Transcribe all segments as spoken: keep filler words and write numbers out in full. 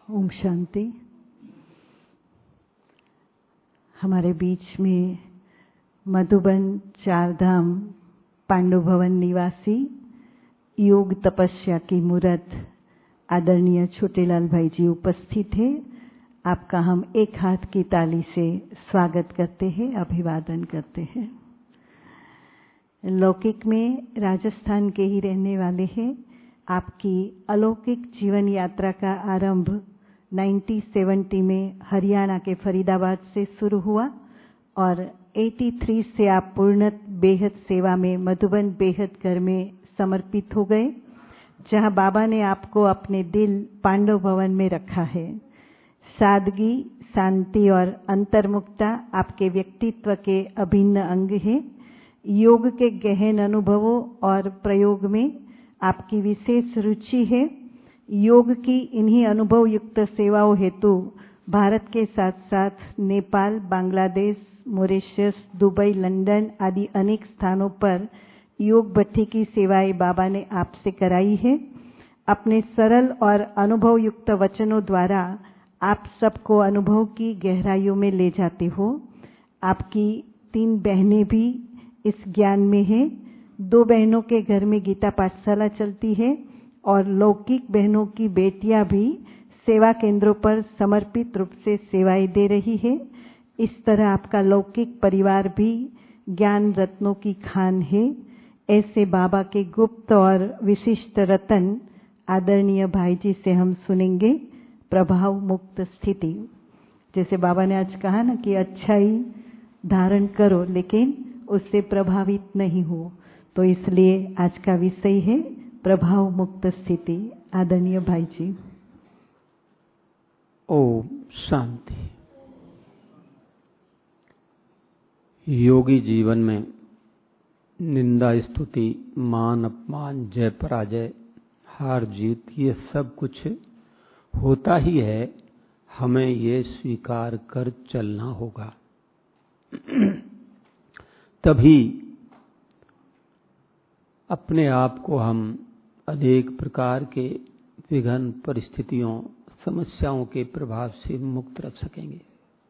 ओम शांति। हमारे बीच में मधुबन चारधाम पांडव भवन निवासी योग तपस्या की मूर्त आदरणीय छोटेलाल भाई जी उपस्थित है। आपका हम एक हाथ की ताली से स्वागत करते हैं, अभिवादन करते हैं। लौकिक में राजस्थान के ही रहने वाले हैं। आपकी अलौकिक जीवन यात्रा का आरंभ उन्नीस सौ सत्तर में हरियाणा के फरीदाबाद से शुरू हुआ और तिरासी से आप पूर्ण बेहद सेवा में मधुबन बेहद घर में समर्पित हो गए, जहां बाबा ने आपको अपने दिल पांडव भवन में रखा है। सादगी, शांति और अंतर्मुखता आपके व्यक्तित्व के अभिन्न अंग है। योग के गहन अनुभवों और प्रयोग में आपकी विशेष रुचि है। योग की इन्हीं अनुभव युक्त सेवाओं हेतु भारत के साथ साथ Nepal, Bangladesh, Mauritius, Dubai, London आदि अनेक स्थानों पर योग भट्ठी की सेवाएं बाबा ने आपसे कराई है। अपने सरल और अनुभव युक्त वचनों द्वारा आप सबको अनुभव की गहराइयों में ले जाते हो। आपकी तीन बहनें भी इस ज्ञान में हैं। दो बहनों के घर में गीता पाठशाला चलती है और लौकिक बहनों की बेटियां भी सेवा केंद्रों पर समर्पित रूप से सेवाएं दे रही है। इस तरह आपका लौकिक परिवार भी ज्ञान रत्नों की खान है। ऐसे बाबा के गुप्त और विशिष्ट रतन आदरणीय भाई जी से हम सुनेंगे। प्रभाव मुक्त स्थिति, जैसे बाबा ने आज कहा ना कि अच्छाई धारण करो लेकिन उससे प्रभावित नहीं हो, तो इसलिए आज का विषय है प्रभाव मुक्त स्थिति। आदरणीय भाई जी। ओम शांति। योगी जीवन में निंदा, स्तुति, मान अपमान, जय पराजय, हार जीत, ये सब कुछ होता ही है। हमें ये स्वीकार कर चलना होगा, तभी अपने आप को हम अनेक प्रकार के विघ्न, परिस्थितियों, समस्याओं के प्रभाव से मुक्त रख सकेंगे।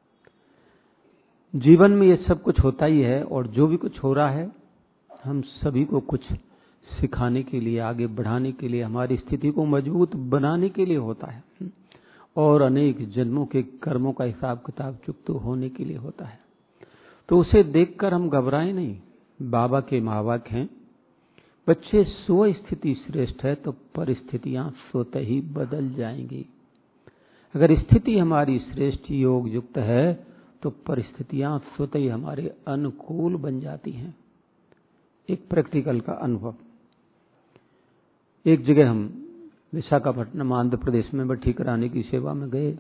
जीवन में ये सब कुछ होता ही है और जो भी कुछ हो रहा है हम सभी को कुछ सिखाने के लिए, आगे बढ़ाने के लिए, हमारी स्थिति को मजबूत बनाने के लिए होता है और अनेक जन्मों के कर्मों का हिसाब किताब चुकता होने के लिए होता है। तो उसे देखकर हम घबराएं नहीं। बाबा के महावाक्य हैं, बच्चे स्व स्थिति श्रेष्ठ है तो परिस्थितियां स्वतः ही बदल जाएंगी। अगर स्थिति हमारी श्रेष्ठ योग युक्त है तो परिस्थितियां स्वतः ही हमारे अनुकूल बन जाती हैं। एक प्रैक्टिकल का अनुभव। एक जगह हम विशाखापट्टनम आंध्र प्रदेश में भट्ठी कराने की सेवा में गए।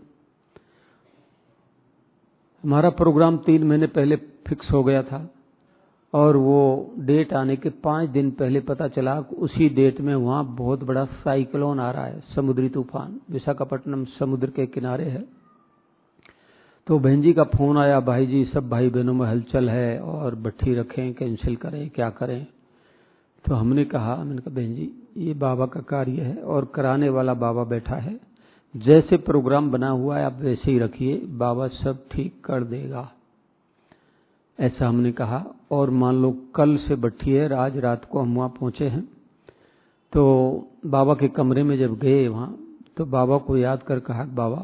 हमारा प्रोग्राम तीन महीने पहले फिक्स हो गया था और वो डेट आने के पांच दिन पहले पता चला उसी डेट में वहां बहुत बड़ा साइक्लोन आ रहा है, समुद्री तूफान। विशाखापट्टनम समुद्र के किनारे है। तो बहन जी का फोन आया, भाई जी सब भाई बहनों में हलचल है और भट्ठी रखें, कैंसिल करें, क्या करें। तो हमने कहा मैंने कहा बहन जी ये बाबा का कार्य है और कराने वाला बाबा बैठा है। जैसे प्रोग्राम बना हुआ है आप वैसे ही रखिए, बाबा सब ठीक कर देगा, ऐसा हमने कहा। और मान लो कल से भट्ठी है, आज रात को हम वहां पहुंचे हैं। तो बाबा के कमरे में जब गए वहां तो बाबा को याद कर कहा, बाबा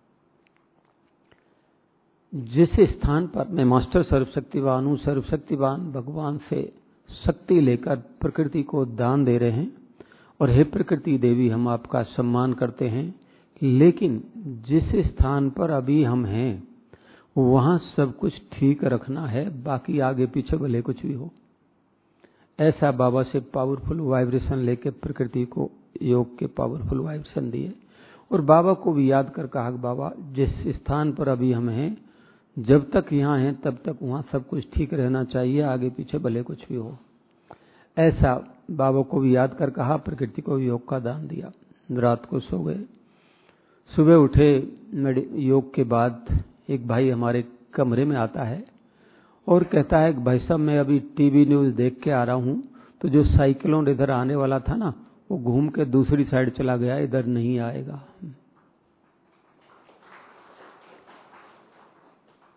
जिस स्थान पर मैं मास्टर सर्वशक्तिवान हूं, सर्वशक्तिवान भगवान से शक्ति लेकर प्रकृति को दान दे रहे हैं और हे प्रकृति देवी हम आपका सम्मान करते हैं, लेकिन जिस स्थान पर अभी हम हैं वहां सब कुछ ठीक रखना है, बाकी आगे पीछे भले कुछ भी हो। ऐसा बाबा से पावरफुल वाइब्रेशन लेके प्रकृति को योग के पावरफुल वाइब्रेशन दिए और बाबा को भी याद कर कहा, बाबा जिस स्थान पर अभी हम हैं जब तक यहाँ हैं तब तक वहां सब कुछ ठीक रहना चाहिए, आगे पीछे भले कुछ भी हो। ऐसा बाबा को भी याद कर कहा, प्रकृति को भी योग का दान दिया। रात को सो गए। सुबह उठे, योग के बाद एक भाई हमारे कमरे में आता है और कहता है भाई साहब मैं अभी टीवी न्यूज देख के आ रहा हूं तो जो साइक्लोन इधर आने वाला था ना वो घूम के दूसरी साइड चला गया, इधर नहीं आएगा।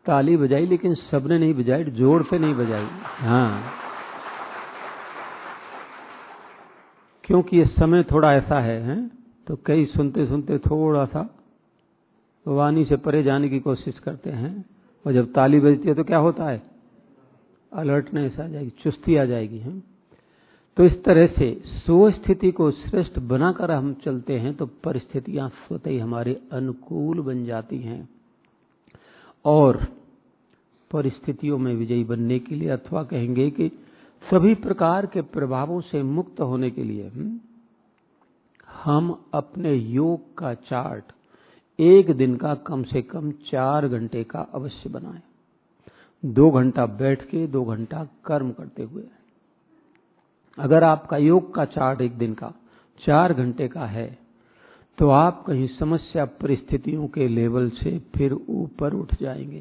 ताली बजाई, लेकिन सबने नहीं बजाई, जोर से नहीं बजाई। हाँ, क्योंकि ये समय थोड़ा ऐसा है, हैं? तो कई सुनते सुनते थोड़ा सा वाणी से परे जाने की कोशिश करते हैं, और जब ताली बजती है तो क्या होता है, अलर्टनेस आ जाएगी, चुस्ती आ जाएगी। हम तो इस तरह से स्व स्थिति को श्रेष्ठ बनाकर हम चलते हैं तो परिस्थितियां स्वतः ही हमारे अनुकूल बन जाती हैं। और परिस्थितियों में विजयी बनने के लिए, अथवा कहेंगे कि सभी प्रकार के प्रभावों से मुक्त होने के लिए, हम अपने योग का चार्ट एक दिन का कम से कम चार घंटे का अवश्य बनाएं। दो घंटा बैठ के, दो घंटा कर्म करते हुए। अगर आपका योग का चार्ट एक दिन का चार घंटे का है तो आप कहीं समस्या परिस्थितियों के लेवल से फिर ऊपर उठ जाएंगे।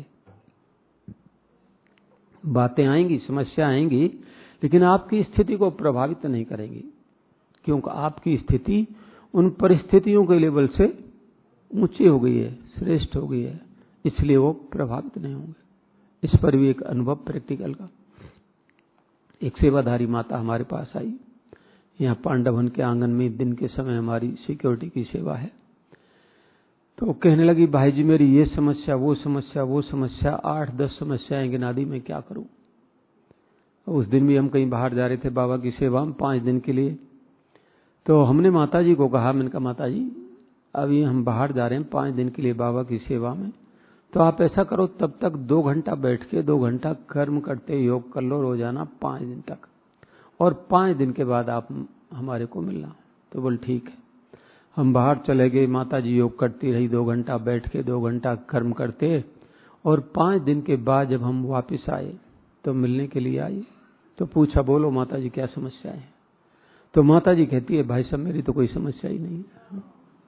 बातें आएंगी, समस्या आएंगी, लेकिन आपकी स्थिति को प्रभावित नहीं करेंगी, क्योंकि आपकी स्थिति उन परिस्थितियों के लेवल से ऊंची हो गई है, श्रेष्ठ हो गई है, इसलिए वो प्रभावित नहीं होंगे। इस पर भी एक अनुभव प्रैक्टिकल का। एक सेवाधारी माता हमारे पास आई, यहाँ पांडवन के आंगन में दिन के समय हमारी सिक्योरिटी की सेवा है। तो कहने लगी, भाई जी मेरी ये समस्या, वो समस्या, वो समस्या, आठ दस समस्याएं गिना दी, मैं क्या करूं। उस दिन भी हम कहीं बाहर जा रहे थे बाबा की सेवा में पांच दिन के लिए। तो हमने माता जी को कहा, मैंने कहा माता जी अभी हम बाहर जा रहे हैं पांच दिन के लिए बाबा की सेवा में, तो आप ऐसा करो तब तक दो घंटा बैठ के दो घंटा कर्म करते योग कर लो रोजाना पांच दिन तक, और पांच दिन के बाद आप हमारे को मिलना। तो बोल ठीक है। हम बाहर चले गए, माता जी योग करती रही, दो घंटा बैठ के दो घंटा कर्म करते, और पांच दिन के बाद जब हम वापस आए तो मिलने के लिए आई। तो पूछा, बोलो माता जी क्या समस्या है। तो माता जी कहती है, भाई साहब मेरी तो कोई समस्या ही नहीं है।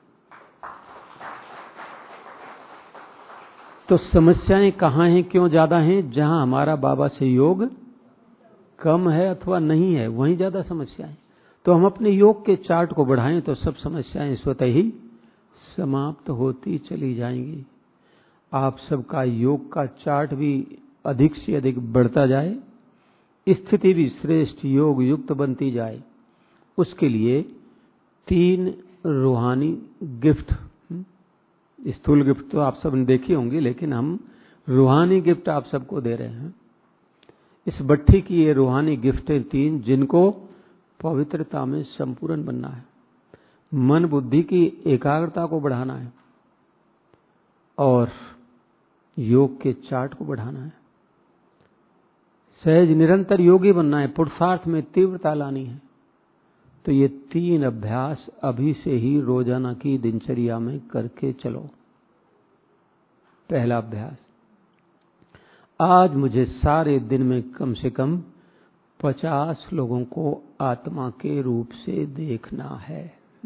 तो समस्याएं कहाँ हैं, क्यों ज्यादा हैं? जहां हमारा बाबा से योग कम है अथवा नहीं है, वहीं ज्यादा समस्याएं। तो हम अपने योग के चार्ट को बढ़ाएं तो सब समस्याएं स्वतः ही समाप्त होती चली जाएंगी। आप सबका योग का चार्ट भी अधिक से अधिक बढ़ता जाए, स्थिति भी श्रेष्ठ योग युक्त बनती जाए। उसके लिए तीन रूहानी गिफ्ट, स्थूल गिफ्ट तो आप सब ने देखी होंगी, लेकिन हम रूहानी गिफ्ट आप सबको दे रहे हैं। इस भट्ठी की ये रूहानी गिफ्टें तीन, जिनको पवित्रता में संपूर्ण बनना है, मन बुद्धि की एकाग्रता को बढ़ाना है, और योग के चार्ट को बढ़ाना है, सहज निरंतर योगी बनना है, पुरुषार्थ में तीव्रता लानी है। तो ये तीन अभ्यास अभी से ही रोजाना की दिनचर्या में करके चलो। पहला अभ्यास, आज मुझे सारे दिन में कम से कम पचास लोगों को आत्मा के रूप से देखना है।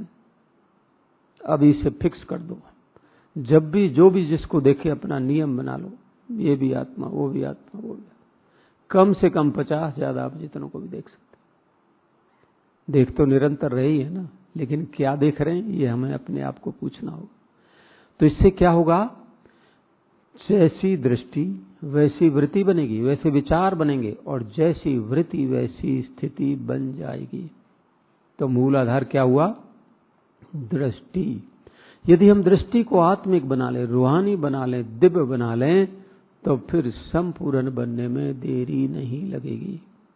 अभी से फिक्स कर दो। जब भी जो भी जिसको देखे अपना नियम बना लो, ये भी आत्मा, वो भी आत्मा, वो भी आत्मा। कम से कम पचास, ज्यादा आप जितनों को भी देख सकते। देख तो निरंतर रही है ना, लेकिन क्या देख रहे हैं ये हमें अपने आप को पूछना होगा। तो इससे क्या होगा, जैसी दृष्टि वैसी वृत्ति बनेगी, वैसे विचार बनेंगे, और जैसी वृत्ति वैसी स्थिति बन जाएगी। तो मूल आधार क्या हुआ, दृष्टि। यदि हम दृष्टि को आत्मिक बना लें, रूहानी बना लें, दिव्य बना लें, तो फिर संपूर्ण बनने में देरी नहीं लगेगी।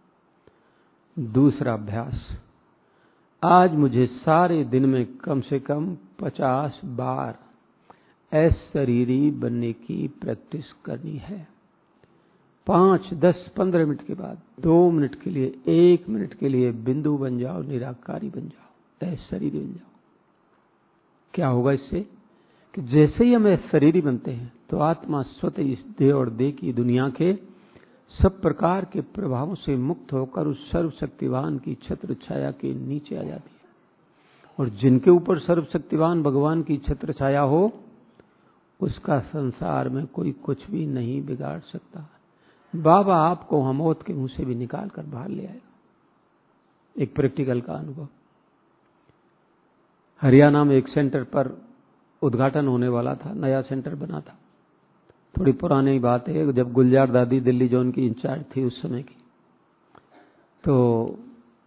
दूसरा अभ्यास, आज मुझे सारे दिन में कम से कम पचास बार अशरीरी बनने की प्रैक्टिस करनी है। पांच, दस, पंद्रह मिनट के बाद दो मिनट के लिए, एक मिनट के लिए बिंदु बन जाओ, निराकारी बन जाओ, अशरीरी बन जाओ। क्या होगा इससे कि जैसे ही हम अशरीरी बनते हैं तो आत्मा स्वतः इस देह और देह की दुनिया के सब प्रकार के प्रभावों से मुक्त होकर उस सर्वशक्तिवान की छत्र छाया के नीचे आ जाती है। और जिनके ऊपर सर्वशक्तिवान भगवान की छत्र छाया हो, उसका संसार में कोई कुछ भी नहीं बिगाड़ सकता। बाबा आपको हम मौत के मुंह से भी निकाल कर बाहर ले आएगा। एक प्रैक्टिकल का अनुभव, हरियाणा में एक सेंटर पर उद्घाटन होने वाला था, नया सेंटर बना था। थोड़ी पुरानी बात है, जब गुलजार दादी दिल्ली जोन की इंचार्ज थी उस समय की, तो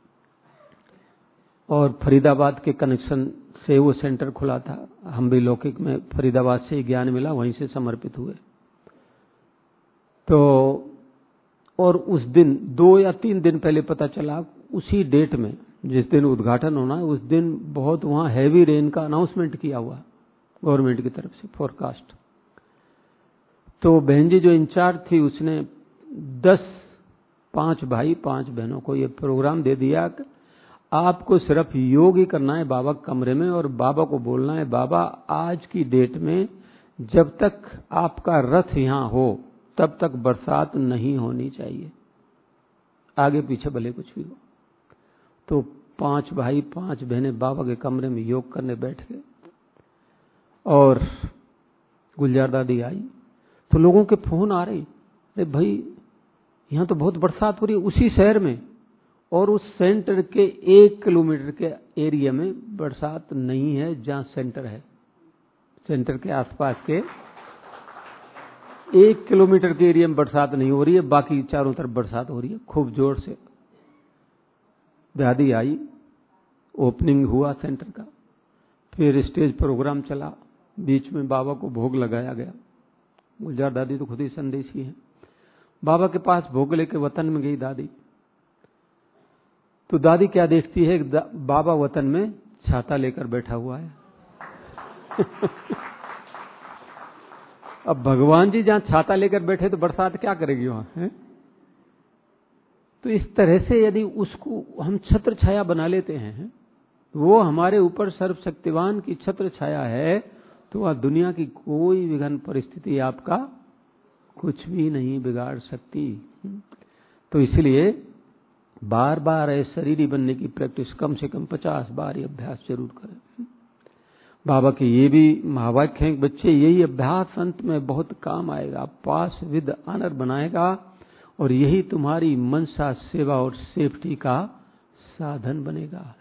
और फरीदाबाद के कनेक्शन से वो सेंटर खुला था। हम भी लौकिक में फरीदाबाद से ही ज्ञान मिला, वहीं से समर्पित हुए। तो और उस दिन दो या तीन दिन पहले पता चला, उसी डेट में जिस दिन उद्घाटन होना है उस दिन बहुत वहां हैवी रेन का अनाउंसमेंट किया हुआ गवर्नमेंट की तरफ से, फोरकास्ट। तो बहन जी जो इंचार्ज थी उसने दस पांच भाई पांच बहनों को ये प्रोग्राम दे दिया कि आपको सिर्फ योग ही करना है बाबा के कमरे में, और बाबा को बोलना है, बाबा आज की डेट में जब तक आपका रथ यहां हो तब तक बरसात नहीं होनी चाहिए, आगे पीछे भले कुछ भी हो। तो पांच भाई पांच बहनें बाबा के कमरे में योग करने बैठ गए, और गुलजार दादी आई तो लोगों के फोन आ रहे, अरे भाई यहां तो बहुत बरसात हो रही है उसी शहर में, और उस सेंटर के एक किलोमीटर के एरिया में बरसात नहीं है जहां सेंटर है। सेंटर के आसपास के एक किलोमीटर के एरिया में बरसात नहीं हो रही है, बाकी चारों तरफ बरसात हो रही है खूब जोर से। दादी आई, ओपनिंग हुआ सेंटर का, फिर स्टेज प्रोग्राम चला, बीच में बाबा को भोग लगाया गया। गुलजार दादी तो खुद ही संदेशी है। बाबा के पास भोग लेके वतन में गई दादी, तो दादी क्या देखती है, बाबा वतन में छाता लेकर बैठा हुआ है। अब भगवान जी जहां छाता लेकर बैठे तो बरसात क्या करेगी वहां है? तो इस तरह से यदि उसको हम छत्र छाया बना लेते हैं, वो हमारे ऊपर सर्वशक्तिवान की छत्र छाया है, तो वह दुनिया की कोई विघ्न परिस्थिति आपका कुछ भी नहीं बिगाड़ सकती। तो इसलिए बार बार ऐसे शरीरी बनने की प्रैक्टिस, कम से कम पचास बार ये अभ्यास जरूर करें। बाबा के ये भी महावाक्य हैं, बच्चे यही अभ्यास अंत में बहुत काम आएगा, पास विद ऑनर बनाएगा, और यही तुम्हारी मनसा सेवा और सेफ्टी का साधन बनेगा।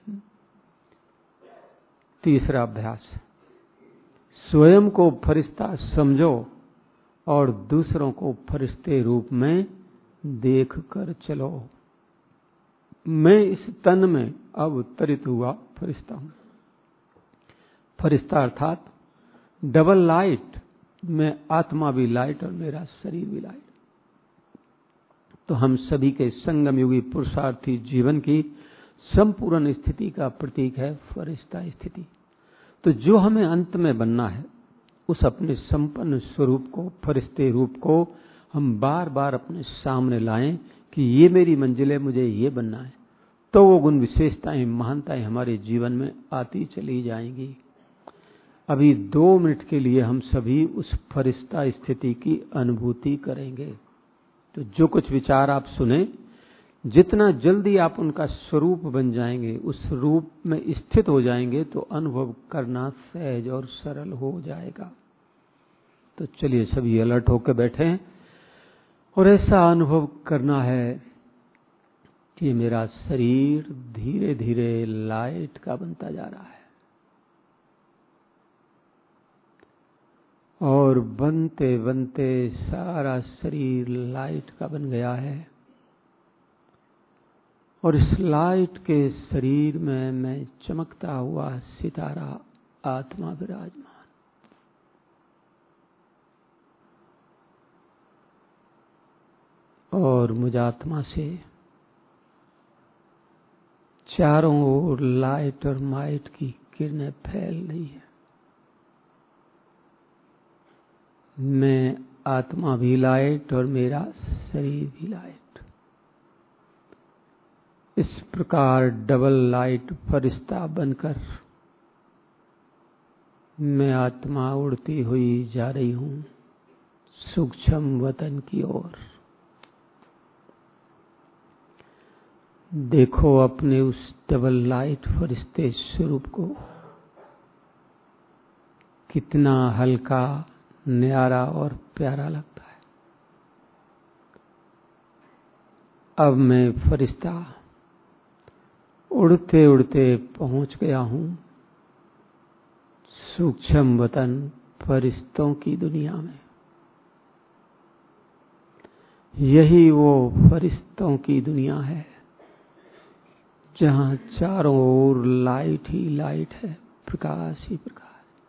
तीसरा अभ्यास, स्वयं को फरिश्ता समझो और दूसरों को फरिश्ते रूप में देख कर चलो। मैं इस तन में अवतरित हुआ फरिश्ता हूं। फरिश्ता अर्थात डबल लाइट, मैं आत्मा भी लाइट और मेरा शरीर भी लाइट। तो हम सभी के संगम युगी पुरुषार्थी जीवन की संपूर्ण स्थिति का प्रतीक है फरिश्ता स्थिति। तो जो हमें अंत में बनना है, उस अपने संपन्न स्वरूप को, फरिश्ते रूप को हम बार बार अपने सामने लाएं कि ये मेरी मंजिल है, मुझे ये बनना है। तो वो गुण विशेषताएं, महानताएं हमारे जीवन में आती चली जाएंगी। अभी दो मिनट के लिए हम सभी उस फरिश्ता स्थिति की अनुभूति करेंगे। तो जो कुछ विचार आप सुने, जितना जल्दी आप उनका स्वरूप बन जाएंगे, उस रूप में स्थित हो जाएंगे, तो अनुभव करना सहज और सरल हो जाएगा। तो चलिए सभी अलर्ट होकर बैठे और ऐसा अनुभव करना है कि मेरा शरीर धीरे धीरे लाइट का बनता जा रहा है, और बनते बनते सारा शरीर लाइट का बन गया है, और इस लाइट के शरीर में मैं चमकता हुआ सितारा आत्मा विराजमान। और मुझ आत्मा से चारों ओर लाइट और माइट की किरणें फैल रही है। मैं आत्मा भी लाइट और मेरा शरीर भी लाइट। इस प्रकार डबल लाइट फरिश्ता बनकर मैं आत्मा उड़ती हुई जा रही हूं सूक्ष्म वतन की ओर। देखो अपने उस डबल लाइट फरिश्ते स्वरूप को, कितना हल्का, न्यारा और प्यारा लगता है। अब मैं फरिश्ता उड़ते उड़ते पहुंच गया हूं सूक्ष्म वतन फरिश्तों की दुनिया में। यही वो फरिश्तों की दुनिया है जहां चारों ओर लाइट ही लाइट है, प्रकाश ही प्रकाश।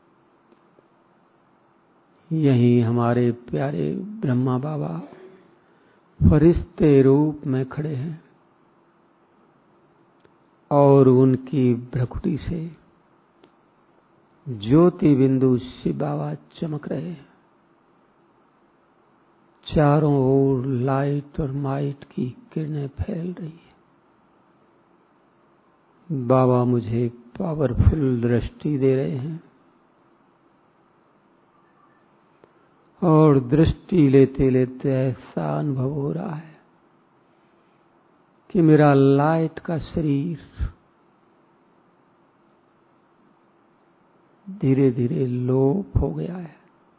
यही हमारे प्यारे ब्रह्मा बाबा फरिश्ते रूप में खड़े हैं और उनकी भ्रकुटी से ज्योति बिंदु शिव बाबा चमक रहे हैं। चारों ओर लाइट और माइट की किरणें फैल रही है। बाबा मुझे पावरफुल दृष्टि दे रहे हैं और दृष्टि लेते लेते ऐसा अनुभव हो रहा है कि मेरा लाइट का शरीर धीरे धीरे लोप हो गया है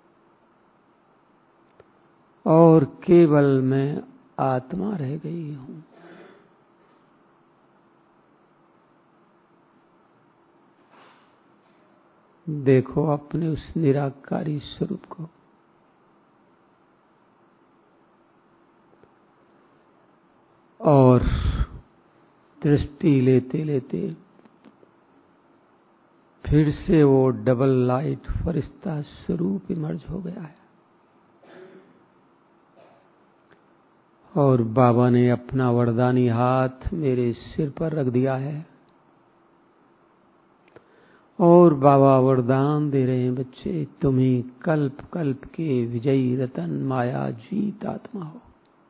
और केवल मैं आत्मा रह गई हूं। देखो अपने उस निराकारी स्वरूप को। और दृष्टि लेते लेते फिर से वो डबल लाइट फरिश्ता स्वरूप इमर्ज हो गया है और बाबा ने अपना वरदानी हाथ मेरे सिर पर रख दिया है और बाबा वरदान दे रहे हैं, बच्चे तुम ही कल्प कल्प के विजयी रतन माया जीत आत्मा हो।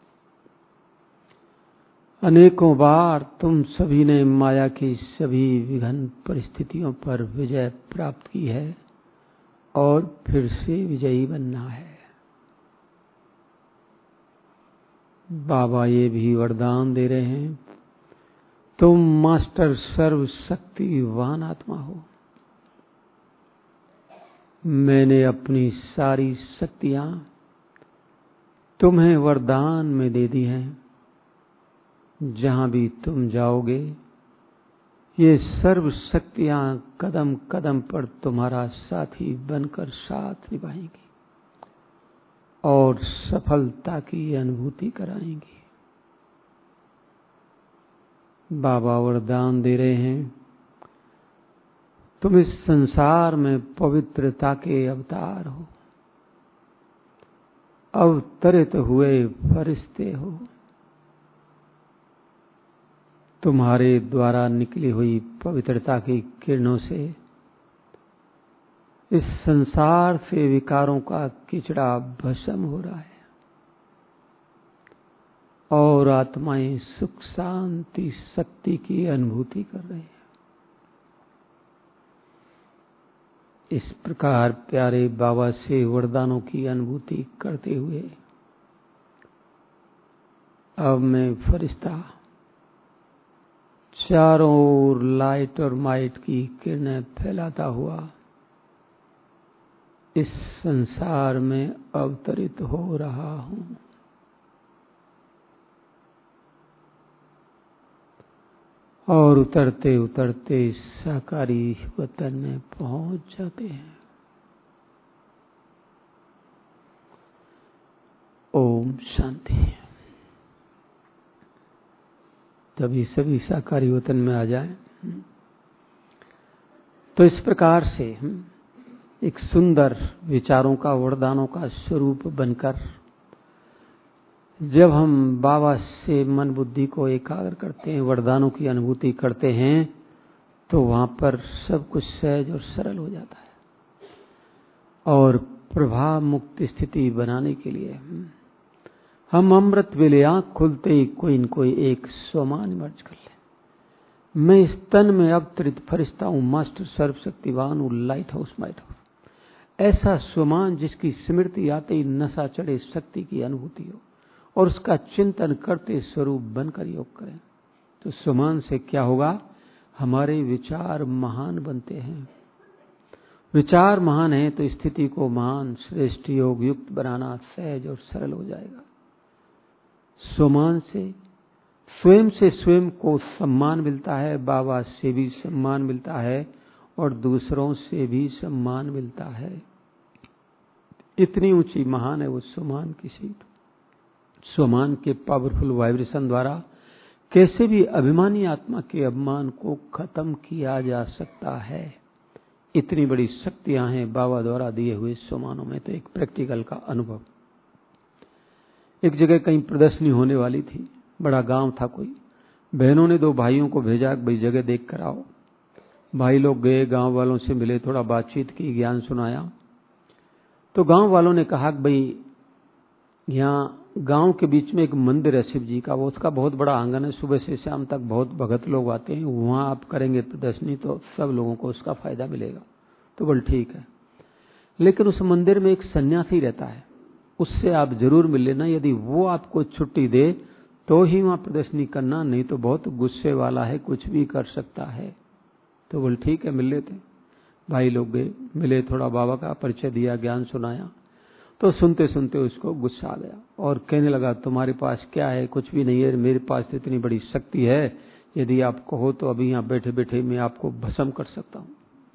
अनेकों बार तुम सभी ने माया की सभी विघ्न परिस्थितियों पर विजय प्राप्त की है और फिर से विजयी बनना है। बाबा ये भी वरदान दे रहे हैं, तुम मास्टर सर्वशक्तिवान आत्मा हो। मैंने अपनी सारी शक्तियां तुम्हें वरदान में दे दी हैं। जहां भी तुम जाओगे ये सर्व शक्तियां कदम कदम पर तुम्हारा साथी बनकर साथ निभाएंगी और सफलता की अनुभूति कराएंगी। बाबा वरदान दे रहे हैं, तुम इस संसार में पवित्रता के अवतार हो, अवतरित हुए फरिश्ते हो। तुम्हारे द्वारा निकली हुई पवित्रता की किरणों से इस संसार से विकारों का किचड़ा भस्म हो रहा है और आत्माएं सुख शांति शक्ति की अनुभूति कर रही है। इस प्रकार प्यारे बाबा से वरदानों की अनुभूति करते हुए अब मैं फरिश्ता चारों ओर लाइट और माइट की किरणें फैलाता हुआ इस संसार में अवतरित हो रहा हूं। और उतरते उतरते साकारी वतन में पहुंच जाते हैं। ओम शांति। तभी सभी साकारी वतन में आ जाएं। तो इस प्रकार से एक सुंदर विचारों का वरदानों का स्वरूप बनकर जब हम बाबा से मन बुद्धि को एकाग्र करते हैं, वरदानों की अनुभूति करते हैं, तो वहां पर सब कुछ सहज और सरल हो जाता है। और प्रभाव मुक्त स्थिति बनाने के लिए हम अमृत वेले आंख खुलते ही कोई न कोई एक स्वमान इमर्ज कर ले। मैं इस तन में अवतरित फरिश्ता हूं, मास्टर सर्वशक्तिवान हूं, लाइट हाउस माइट हाउस। ऐसा स्वमान जिसकी स्मृति आते ही नशा चढ़े शक्ति की अनुभूति हो और उसका चिंतन करते स्वरूप बनकर योग करें। तो स्वमान से क्या होगा? हमारे विचार महान बनते हैं। विचार महान है तो स्थिति को महान श्रेष्ठ योग युक्त बनाना सहज और सरल हो जाएगा। स्वमान से स्वयं से स्वयं को सम्मान मिलता है, बाबा से भी सम्मान मिलता है और दूसरों से भी सम्मान मिलता है। इतनी ऊंची महान है वो स्वमान की सीट। स्वमान के पावरफुल वाइब्रेशन द्वारा कैसे भी अभिमानी आत्मा के अभिमान को खत्म किया जा सकता है। इतनी बड़ी शक्तियां हैं बाबा द्वारा दिए हुए स्वमानों में। तो एक प्रैक्टिकल का अनुभव, एक जगह कहीं प्रदर्शनी होने वाली थी, बड़ा गांव था कोई। बहनों ने दो भाइयों को भेजा कि भाई जगह देख कर आओ। भाई लोग गए, गांव वालों से मिले, थोड़ा बातचीत की, ज्ञान सुनाया। तो गांव वालों ने कहा कि भाई यहाँ गांव के बीच में एक मंदिर है शिव जी का, वो उसका बहुत बड़ा आंगन है, सुबह से शाम तक बहुत भगत लोग आते हैं, वहां आप करेंगे प्रदर्शनी तो सब लोगों को उसका फायदा मिलेगा। तो बोल ठीक है, लेकिन उस मंदिर में एक सन्यासी रहता है, उससे आप जरूर मिल लेना, यदि वो आपको छुट्टी दे तो ही वहां प्रदर्शनी करना, नहीं तो बहुत गुस्से वाला है, कुछ भी कर सकता है। तो बोल ठीक है, मिल लेते। भाई लोग गए, मिले, थोड़ा बाबा का परिचय दिया, ज्ञान सुनाया। तो सुनते सुनते उसको गुस्सा आ गया और कहने लगा तुम्हारे पास क्या है? कुछ भी नहीं है, मेरे पास तो इतनी बड़ी शक्ति है, यदि आप कहो तो अभी यहाँ बैठे बैठे मैं आपको भस्म कर सकता हूँ।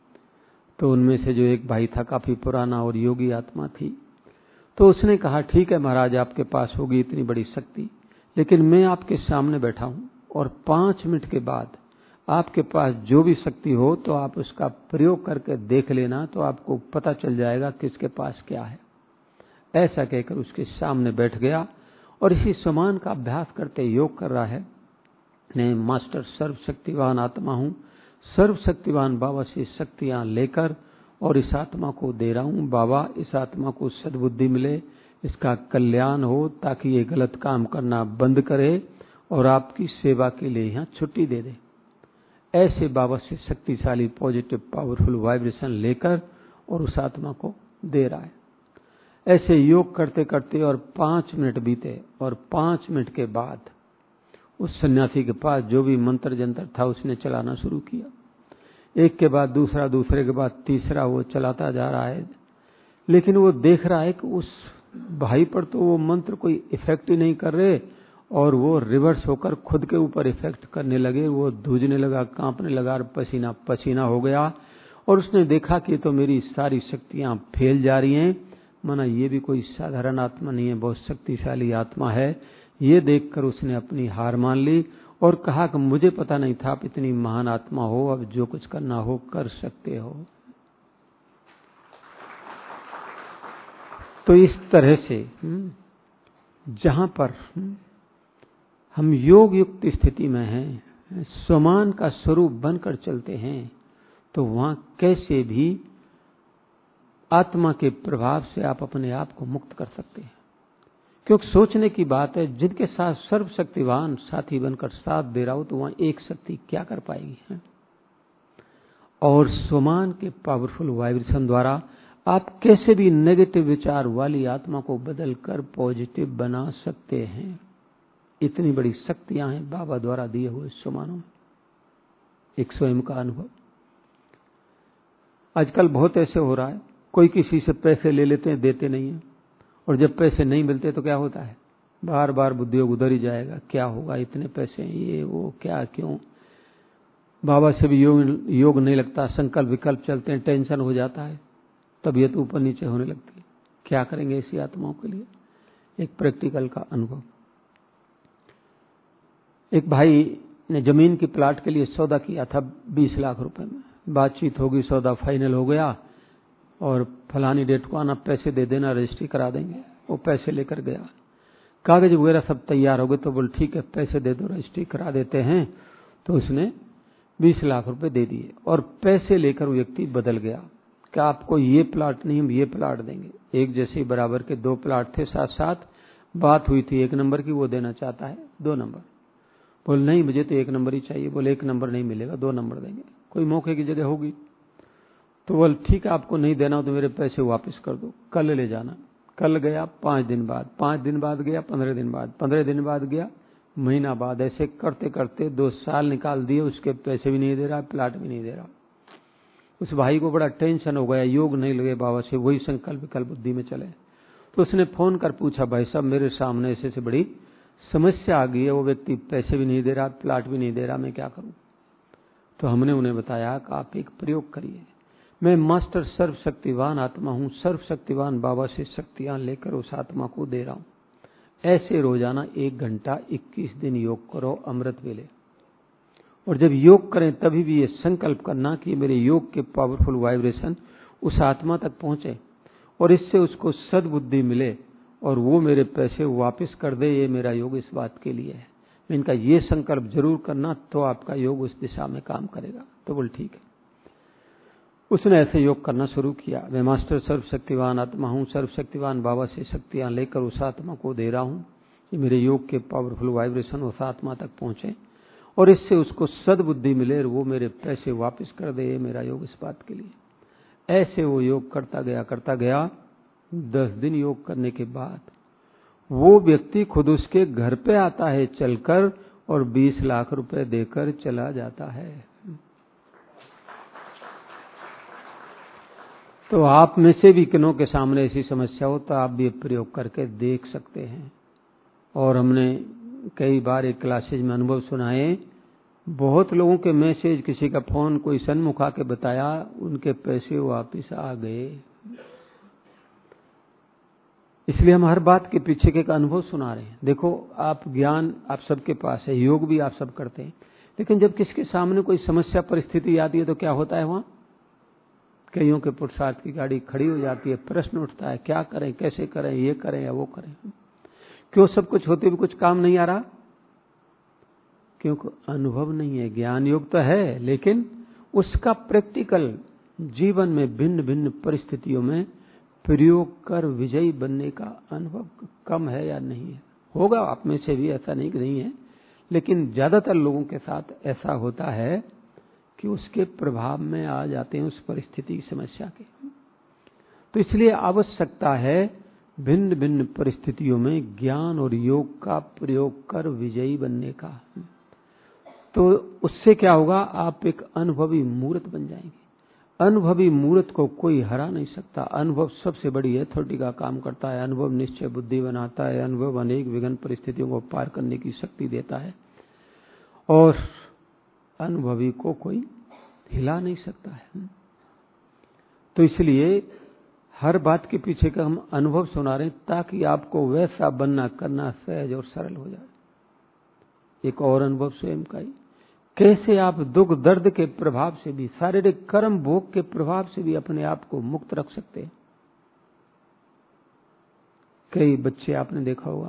तो उनमें से जो एक भाई था काफी पुराना और योगी आत्मा थी, तो उसने कहा ठीक है महाराज, आपके पास होगी इतनी बड़ी शक्ति, लेकिन मैं आपके सामने बैठा हूं और पांच मिनट के बाद आपके पास जो भी शक्ति हो तो आप उसका प्रयोग करके देख लेना, तो आपको पता चल जाएगा किसके पास क्या है। ऐसा कहकर उसके सामने बैठ गया और इसी समान का अभ्यास करते योग कर रहा है। मैं मास्टर सर्वशक्तिवान आत्मा हूं, सर्वशक्तिवान बाबा से शक्तियां लेकर और इस आत्मा को दे रहा हूं। बाबा इस आत्मा को सद्बुद्धि मिले, इसका कल्याण हो, ताकि ये गलत काम करना बंद करे और आपकी सेवा के लिए यहां छुट्टी दे दे। ऐसे बाबा से शक्तिशाली पॉजिटिव पावरफुल वाइब्रेशन लेकर और उस आत्मा को दे रहा है। ऐसे योग करते करते और पांच मिनट बीते और पांच मिनट के बाद उस सन्यासी के पास जो भी मंत्र जंत्र था उसने चलाना शुरू किया। एक के बाद दूसरा, दूसरे के बाद तीसरा वो चलाता जा रहा है, लेकिन वो देख रहा है कि उस भाई पर तो वो मंत्र कोई इफेक्ट ही नहीं कर रहे और वो रिवर्स होकर खुद के ऊपर इफेक्ट करने लगे। वो धूजने लगा, कांपने लगा, पसीना पसीना हो गया और उसने देखा कि तो मेरी सारी शक्तियां फैल जा रही हैं, माना ये भी कोई साधारण आत्मा नहीं है, बहुत शक्तिशाली आत्मा है। ये देखकर उसने अपनी हार मान ली और कहा कि मुझे पता नहीं था आप इतनी महान आत्मा हो, अब जो कुछ करना हो कर सकते हो। तो इस तरह से जहां पर हम योग युक्त स्थिति में हैं, स्वमान का स्वरूप बनकर चलते हैं, तो वहां कैसे भी आत्मा के प्रभाव से आप अपने आप को मुक्त कर सकते हैं। क्योंकि सोचने की बात है, जिनके साथ सर्वशक्तिवान साथी बनकर साथ दे रहा हो तो वहां एक शक्ति क्या कर पाएगी है? और स्वमान के पावरफुल वाइब्रेशन द्वारा आप कैसे भी नेगेटिव विचार वाली आत्मा को बदलकर पॉजिटिव बना सकते हैं। इतनी बड़ी शक्तियां हैं बाबा द्वारा दिए हुए स्वमानों में। एक स्वयं का अनुभव आजकल बहुत ऐसे हो रहा है, कोई किसी से पैसे ले लेते हैं, देते नहीं है, और जब पैसे नहीं मिलते तो क्या होता है, बार बार बुद्धियोग उधर ही जाएगा, क्या होगा, इतने पैसे ये वो क्या क्यों। बाबा से भी योग योग नहीं लगता, संकल्प विकल्प चलते हैं, टेंशन हो जाता है, तबीयत ऊपर नीचे होने लगती है। क्या करेंगे ऐसी आत्माओं के लिए? एक प्रैक्टिकल का अनुभव। एक भाई ने जमीन की प्लाट के लिए सौदा किया था बीस लाख रुपए में। बातचीत होगी, सौदा फाइनल हो गया और फलानी डेट को आना, पैसे दे देना, रजिस्ट्री करा देंगे। वो पैसे लेकर गया, कागज वगैरह सब तैयार हो गए, तो बोल ठीक है पैसे दे दो, रजिस्ट्री करा देते हैं। तो उसने बीस लाख रुपए दे दिए और पैसे लेकर वो व्यक्ति बदल गया कि आपको ये प्लाट नहीं, हम ये प्लाट देंगे। एक जैसे बराबर के दो प्लाट थे, साथ साथ बात हुई थी एक नंबर की, वो देना चाहता है दो नंबर। बोल नहीं मुझे तो एक नंबर ही चाहिए। बोले एक नंबर नहीं मिलेगा, दो नंबर देंगे, कोई मौके की जगह होगी। तो बोल ठीक है आपको नहीं देना हो तो मेरे पैसे वापस कर दो, कल ले जाना। कल गया, पांच दिन बाद, पांच दिन बाद गया, पंद्रह दिन बाद, पंद्रह दिन बाद गया, महीना बाद, ऐसे करते करते दो साल निकाल दिए, उसके पैसे भी नहीं दे रहा, प्लाट भी नहीं दे रहा। उस भाई को बड़ा टेंशन हो गया, योग नहीं लगे बाबा से, वही संकल्प विकल्प बुद्धि में चले। तो उसने फोन कर पूछा, भाई साहब मेरे सामने ऐसे से बड़ी समस्या आ गई है, वो व्यक्ति पैसे भी नहीं दे रहा, प्लाट भी नहीं दे रहा, मैं क्या करूं? तो हमने उन्हें बताया कि आप एक प्रयोग करिए, मैं मास्टर सर्वशक्तिवान आत्मा हूं, सर्वशक्तिवान बाबा से शक्तियां लेकर उस आत्मा को दे रहा हूं। ऐसे रोजाना एक घंटा इक्कीस दिन योग करो अमृत वेले। और जब योग करें तभी भी ये संकल्प करना कि मेरे योग के पावरफुल वाइब्रेशन उस आत्मा तक पहुंचे और इससे उसको सद्बुद्धि मिले और वो मेरे पैसे वापस कर दे। ये मेरा योग इस बात के लिए है। इनका ये संकल्प जरूर करना, तो आपका योग उस दिशा में काम करेगा। तो बोल ठीक है। उसने ऐसे योग करना शुरू किया। मैं मास्टर सर्वशक्तिवान आत्मा हूँ, सर्वशक्तिवान बाबा से शक्तियां लेकर उस आत्मा को दे रहा हूँ कि मेरे योग के पावरफुल वाइब्रेशन उस आत्मा तक पहुंचे और इससे उसको सद्बुद्धि मिले और वो मेरे पैसे वापस कर दे। ये मेरा योग इस बात के लिए। ऐसे वो योग करता गया करता गया। दस दिन योग करने के बाद वो व्यक्ति खुद उसके घर पे आता है चलकर और बीस लाख रुपए देकर चला जाता है। तो आप में से भी किन्हों के सामने ऐसी समस्या हो तो आप भी प्रयोग करके देख सकते हैं। और हमने कई बार एक क्लासेज में अनुभव सुनाए। बहुत लोगों के मैसेज, किसी का फोन, कोई सन्मुख आके बताया उनके पैसे वापस आ गए। इसलिए हम हर बात के पीछे के एक अनुभव सुना रहे हैं। देखो, आप ज्ञान आप सबके पास है, योग भी आप सब करते हैं, लेकिन जब किसके सामने कोई समस्या परिस्थिति आती है तो क्या होता है? वहां कईयों के पुरुषार्थ की गाड़ी खड़ी हो जाती है, प्रश्न उठता है क्या करें, कैसे करें, ये करें या वो करें। क्यों? सब कुछ होते भी कुछ काम नहीं आ रहा? क्योंकि अनुभव नहीं है। ज्ञान योग तो है, लेकिन उसका प्रैक्टिकल जीवन में भिन्न भिन्न परिस्थितियों में प्रयोग कर विजयी बनने का अनुभव कम है या नहीं है। होगा आप में से भी, ऐसा नहीं कि नहीं है, लेकिन ज्यादातर लोगों के साथ ऐसा होता है कि उसके प्रभाव में आ जाते हैं उस परिस्थिति समस्या के। तो इसलिए आवश्यकता है भिन्न भिन्न परिस्थितियों में ज्ञान और योग का प्रयोग कर विजयी बनने का। तो उससे क्या होगा? आप एक अनुभवी मूर्त बन जाएंगे। अनुभवी मूर्त को कोई हरा नहीं सकता। अनुभव सबसे बड़ी अथॉरिटी का काम करता है। अनुभव निश्चय बुद्धि बनाता है। अनुभव अनेक विघ्न परिस्थितियों को पार करने की शक्ति देता है और अनुभवी को कोई हिला नहीं सकता है। तो इसलिए हर बात के पीछे का हम अनुभव सुना रहे हैं ताकि आपको वैसा बनना करना सहज और सरल हो जाए। एक और अनुभव स्वयं का ही, कैसे आप दुख दर्द के प्रभाव से भी, शारीरिक कर्म भोग के प्रभाव से भी अपने आप को मुक्त रख सकते हैं। कई बच्चे आपने देखा होगा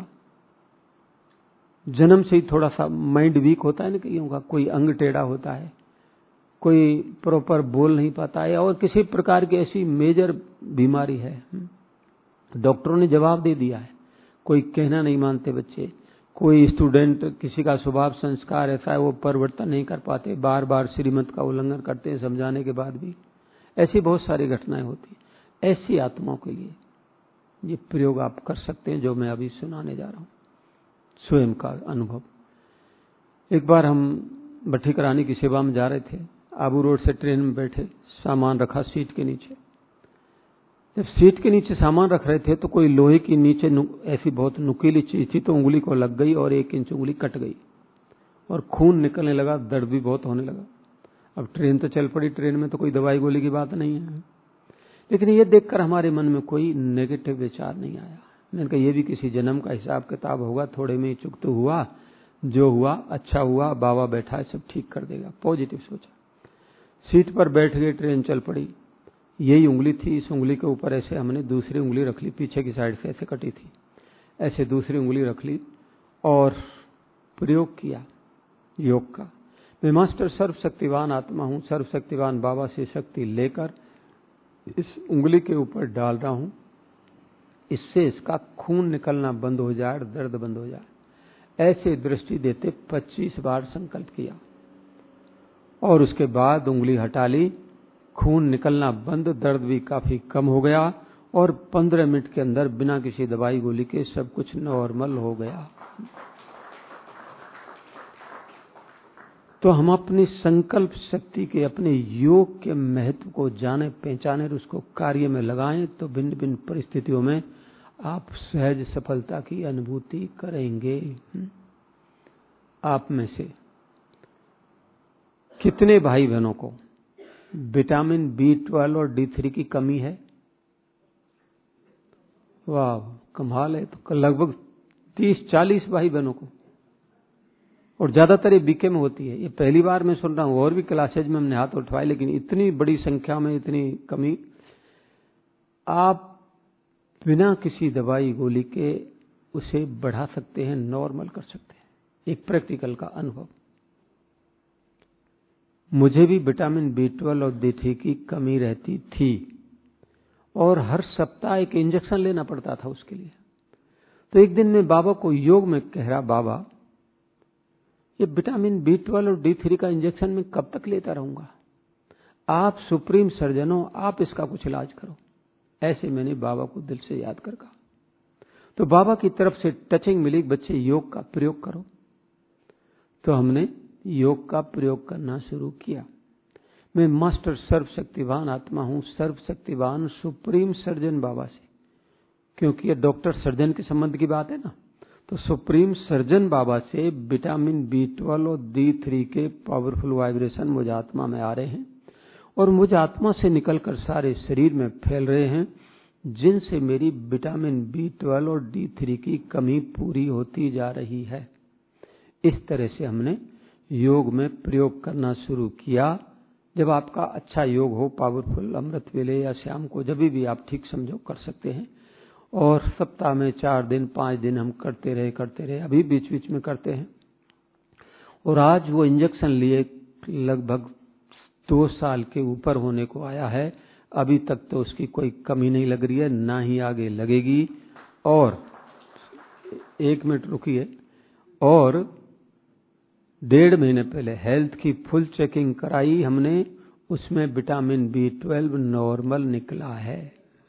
जन्म से ही थोड़ा सा माइंड वीक होता है ना, कईयों का कोई अंग टेढ़ा होता है, कोई प्रॉपर बोल नहीं पाता है और किसी प्रकार की ऐसी मेजर बीमारी है। डॉक्टरों ने जवाब दे दिया है, कोई कहना नहीं मानते बच्चे। कोई स्टूडेंट, किसी का स्वभाव संस्कार ऐसा है वो परिवर्तन नहीं कर पाते, बार बार श्रीमत का उल्लंघन करते हैं समझाने के बाद भी। ऐसी बहुत सारी घटनाएं होती हैं। ऐसी आत्माओं के लिए ये प्रयोग आप कर सकते हैं जो मैं अभी सुनाने जा रहा हूं, स्वयं का अनुभव। एक बार हम भट्टी करानी की सेवा में जा रहे थे। आबू रोड से ट्रेन में बैठे, सामान रखा सीट के नीचे। जब सीट के नीचे सामान रख रहे थे तो कोई लोहे की नीचे ऐसी बहुत नुकीली चीज थी, तो उंगली को लग गई और एक इंच उंगली कट गई और खून निकलने लगा, दर्द भी बहुत होने लगा। अब ट्रेन तो चल पड़ी, ट्रेन में तो कोई दवाई गोली की बात नहीं है, लेकिन ये देखकर हमारे मन में कोई नेगेटिव विचार नहीं आया। मैंने कहा ये भी किसी जन्म का हिसाब किताब होगा, थोड़े में ही चुक तो हुआ, जो हुआ अच्छा हुआ, बाबा बैठा है सब ठीक कर देगा, पॉजिटिव सोचा। सीट पर बैठ गए, ट्रेन चल पड़ी। यही उंगली थी, इस उंगली के ऊपर ऐसे हमने दूसरी उंगली रख ली, पीछे की साइड से ऐसे कटी थी, ऐसे दूसरी उंगली रख ली और प्रयोग किया योग का। मैं मास्टर सर्वशक्तिवान आत्मा हूं, सर्वशक्तिवान बाबा से शक्ति लेकर इस उंगली के ऊपर डाल रहा हूं, इससे इसका खून निकलना बंद हो जाए, दर्द बंद हो जाए। ऐसे दृष्टि देते पच्चीस बार संकल्प किया और उसके बाद उंगली हटा ली, खून निकलना बंद, दर्द भी काफी कम हो गया और पंद्रह मिनट के अंदर बिना किसी दवाई गोली के सब कुछ नॉर्मल हो गया। तो हम अपनी संकल्प शक्ति के, अपने योग के महत्व को जाने पहचाने और उसको कार्य में लगाएं तो भिन्न भिन्न परिस्थितियों में आप सहज सफलता की अनुभूति करेंगे। आप में से कितने भाई बहनों को विटामिन बी ट्वेल्व और डी थ्री की कमी है? वाह, कमाल है। तो लगभग तीस चालीस भाई बहनों को, और ज्यादातर ये बीके में होती है। ये पहली बार मैं सुन रहा हूं, और भी क्लासेज में हमने हाथ उठवाए, लेकिन इतनी बड़ी संख्या में इतनी कमी। आप बिना किसी दवाई गोली के उसे बढ़ा सकते हैं, नॉर्मल कर सकते हैं। एक प्रैक्टिकल का अनुभव। मुझे भी विटामिन बी ट्वेल्व और डी थ्री की कमी रहती थी, और हर सप्ताह एक इंजेक्शन लेना पड़ता था उसके लिए। तो एक दिन मैं बाबा को योग में कह रहा, बाबा ये विटामिन बी ट्वेल्व और डी थ्री का इंजेक्शन मैं कब तक लेता रहूंगा? आप सुप्रीम सर्जन हो, आप इसका कुछ इलाज करो। ऐसे मैंने बाबा को दिल से याद कर कहा। तो बाबा की तरफ से टचिंग मिली, बच्चे योग का प्रयोग करो। तो हमने योग का प्रयोग करना शुरू किया। मैं मास्टर सर्वशक्तिवान आत्मा हूं, सर्वशक्तिवान सुप्रीम सर्जन बाबा से, क्योंकि ये डॉक्टर सर्जन के संबंध की बात है ना। तो सुप्रीम सर्जन बाबा से विटामिन बी ट्वेल्व और डी थ्री के पावरफुल वाइब्रेशन मुझ आत्मा में आ रहे हैं, और मुझ आत्मा से निकलकर सारे शरीर में फैल रहे हैं, जिनसे मेरी विटामिन बी ट्वेल्व और डी थ्री की कमी पूरी होती जा रही है। इस तरह से हमने योग में प्रयोग करना शुरू किया। जब आपका अच्छा योग हो, पावरफुल अमृत वेले या शाम को, जब भी आप ठीक समझो कर सकते हैं। और सप्ताह में चार दिन पांच दिन हम करते रहे करते रहे अभी बीच बीच में करते हैं। और आज वो इंजेक्शन लिए लगभग दो साल के ऊपर होने को आया है। अभी तक तो उसकी कोई कमी नहीं लग रही है, ना ही आगे लगेगी। और एक मिनट रुकिए, और डेढ़ महीने पहले हेल्थ की फुल चेकिंग कराई हमने, उसमें विटामिन बी ट्वेल्व नॉर्मल निकला है।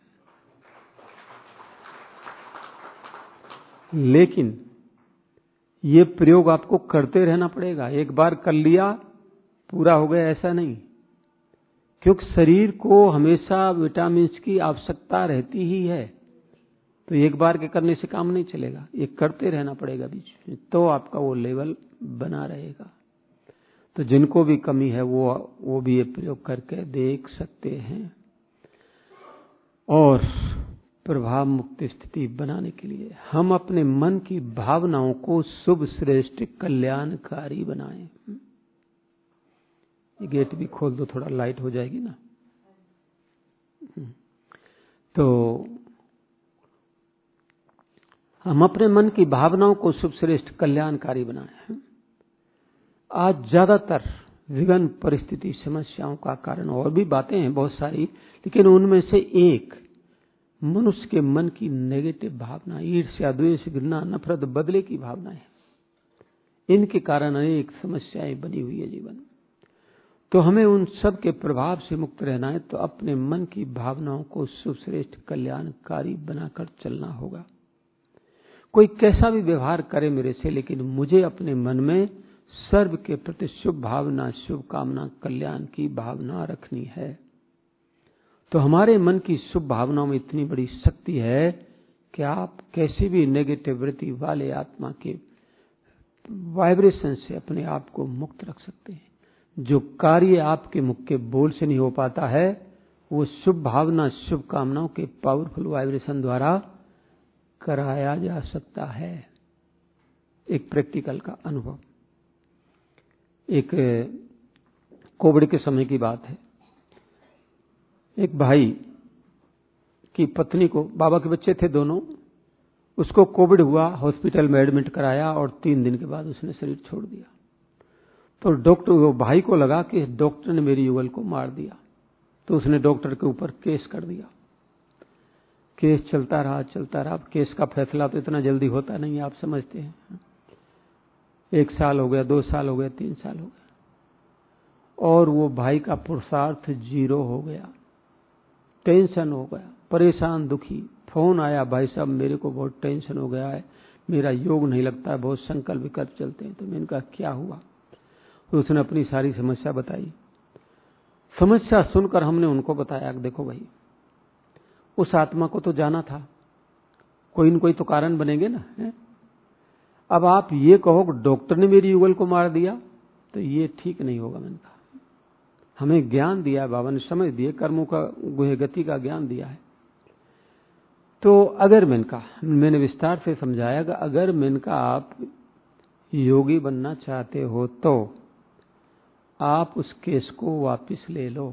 लेकिन ये प्रयोग आपको करते रहना पड़ेगा। एक बार कर लिया पूरा हो गया ऐसा नहीं, क्योंकि शरीर को हमेशा विटामिन की आवश्यकता रहती ही है। तो एक बार के करने से काम नहीं चलेगा, ये करते रहना पड़ेगा बीच में, तो आपका वो लेवल बना रहेगा। तो जिनको भी कमी है वो वो भी ये प्रयोग करके देख सकते हैं। और प्रभाव मुक्त स्थिति बनाने के लिए हम अपने मन की भावनाओं को शुभ श्रेष्ठ कल्याणकारी बनाएं। ये गेट भी खोल दो, थोड़ा लाइट हो जाएगी ना। तो हम अपने मन की भावनाओं को शुभ श्रेष्ठ कल्याणकारी बनाएं। आज ज्यादातर विघ्न परिस्थिति समस्याओं का कारण और भी बातें हैं बहुत सारी, लेकिन उनमें से एक मनुष्य के मन की नेगेटिव भावना, ईर्ष्या द्वेष घृणा नफरत बदले की भावनाएं, इनके कारण अनेक समस्याएं बनी हुई है जीवन। तो हमें उन सब के प्रभाव से मुक्त रहना है, तो अपने मन की भावनाओं को शुभ श्रेष्ठ कल्याणकारी बनाकर चलना होगा। कोई कैसा भी व्यवहार करे मेरे से, लेकिन मुझे अपने मन में सर्व के प्रति शुभ भावना, शुभ कामना, कल्याण की भावना रखनी है। तो हमारे मन की शुभ भावनाओं में इतनी बड़ी शक्ति है कि आप कैसे भी नेगेटिव वृत्ति वाले आत्मा के वाइब्रेशन से अपने आप को मुक्त रख सकते हैं। जो कार्य आपके मुख के बोल से नहीं हो पाता है, वो शुभ भावना, शुभ कामनाओं के पावरफुल वाइब्रेशन द्वारा कराया जा सकता है। एक प्रैक्टिकल का अनुभव। एक कोविड के समय की बात है। एक भाई की पत्नी को, बाबा के बच्चे थे दोनों, उसको कोविड हुआ, हॉस्पिटल में एडमिट कराया और तीन दिन के बाद उसने शरीर छोड़ दिया। तो डॉक्टर, वो भाई को लगा कि डॉक्टर ने मेरी युगल को मार दिया, तो उसने डॉक्टर के ऊपर केस कर दिया। केस चलता रहा चलता रहा। केस का फैसला तो इतना जल्दी होता नहीं, आप समझते हैं। एक साल हो गया, दो साल हो गया, तीन साल हो गया, और वो भाई का पुरुषार्थ जीरो हो गया। टेंशन हो गया, परेशान दुखी। फोन आया, भाई साहब मेरे को बहुत टेंशन हो गया है, मेरा योग नहीं लगता है, बहुत संकल्प विकल्प चलते हैं। तो मैंने कहा क्या हुआ? तो उसने अपनी सारी समस्या बताई। समस्या सुनकर हमने उनको बताया, देखो भाई, उस आत्मा को तो जाना था, कोई न कोई तो कारण बनेंगे ना, है? अब आप ये कहो डॉक्टर ने मेरी युगल को मार दिया, तो ये ठीक नहीं होगा। मैंने कहा हमें ज्ञान दिया है बाबा ने, समझ दिए, कर्मों का गुहे गति का ज्ञान दिया है। तो अगर मैंने कहा, मैंने विस्तार से समझाया कि अगर मैंने कहा आप योगी बनना चाहते हो तो आप उस केस को वापस ले लो।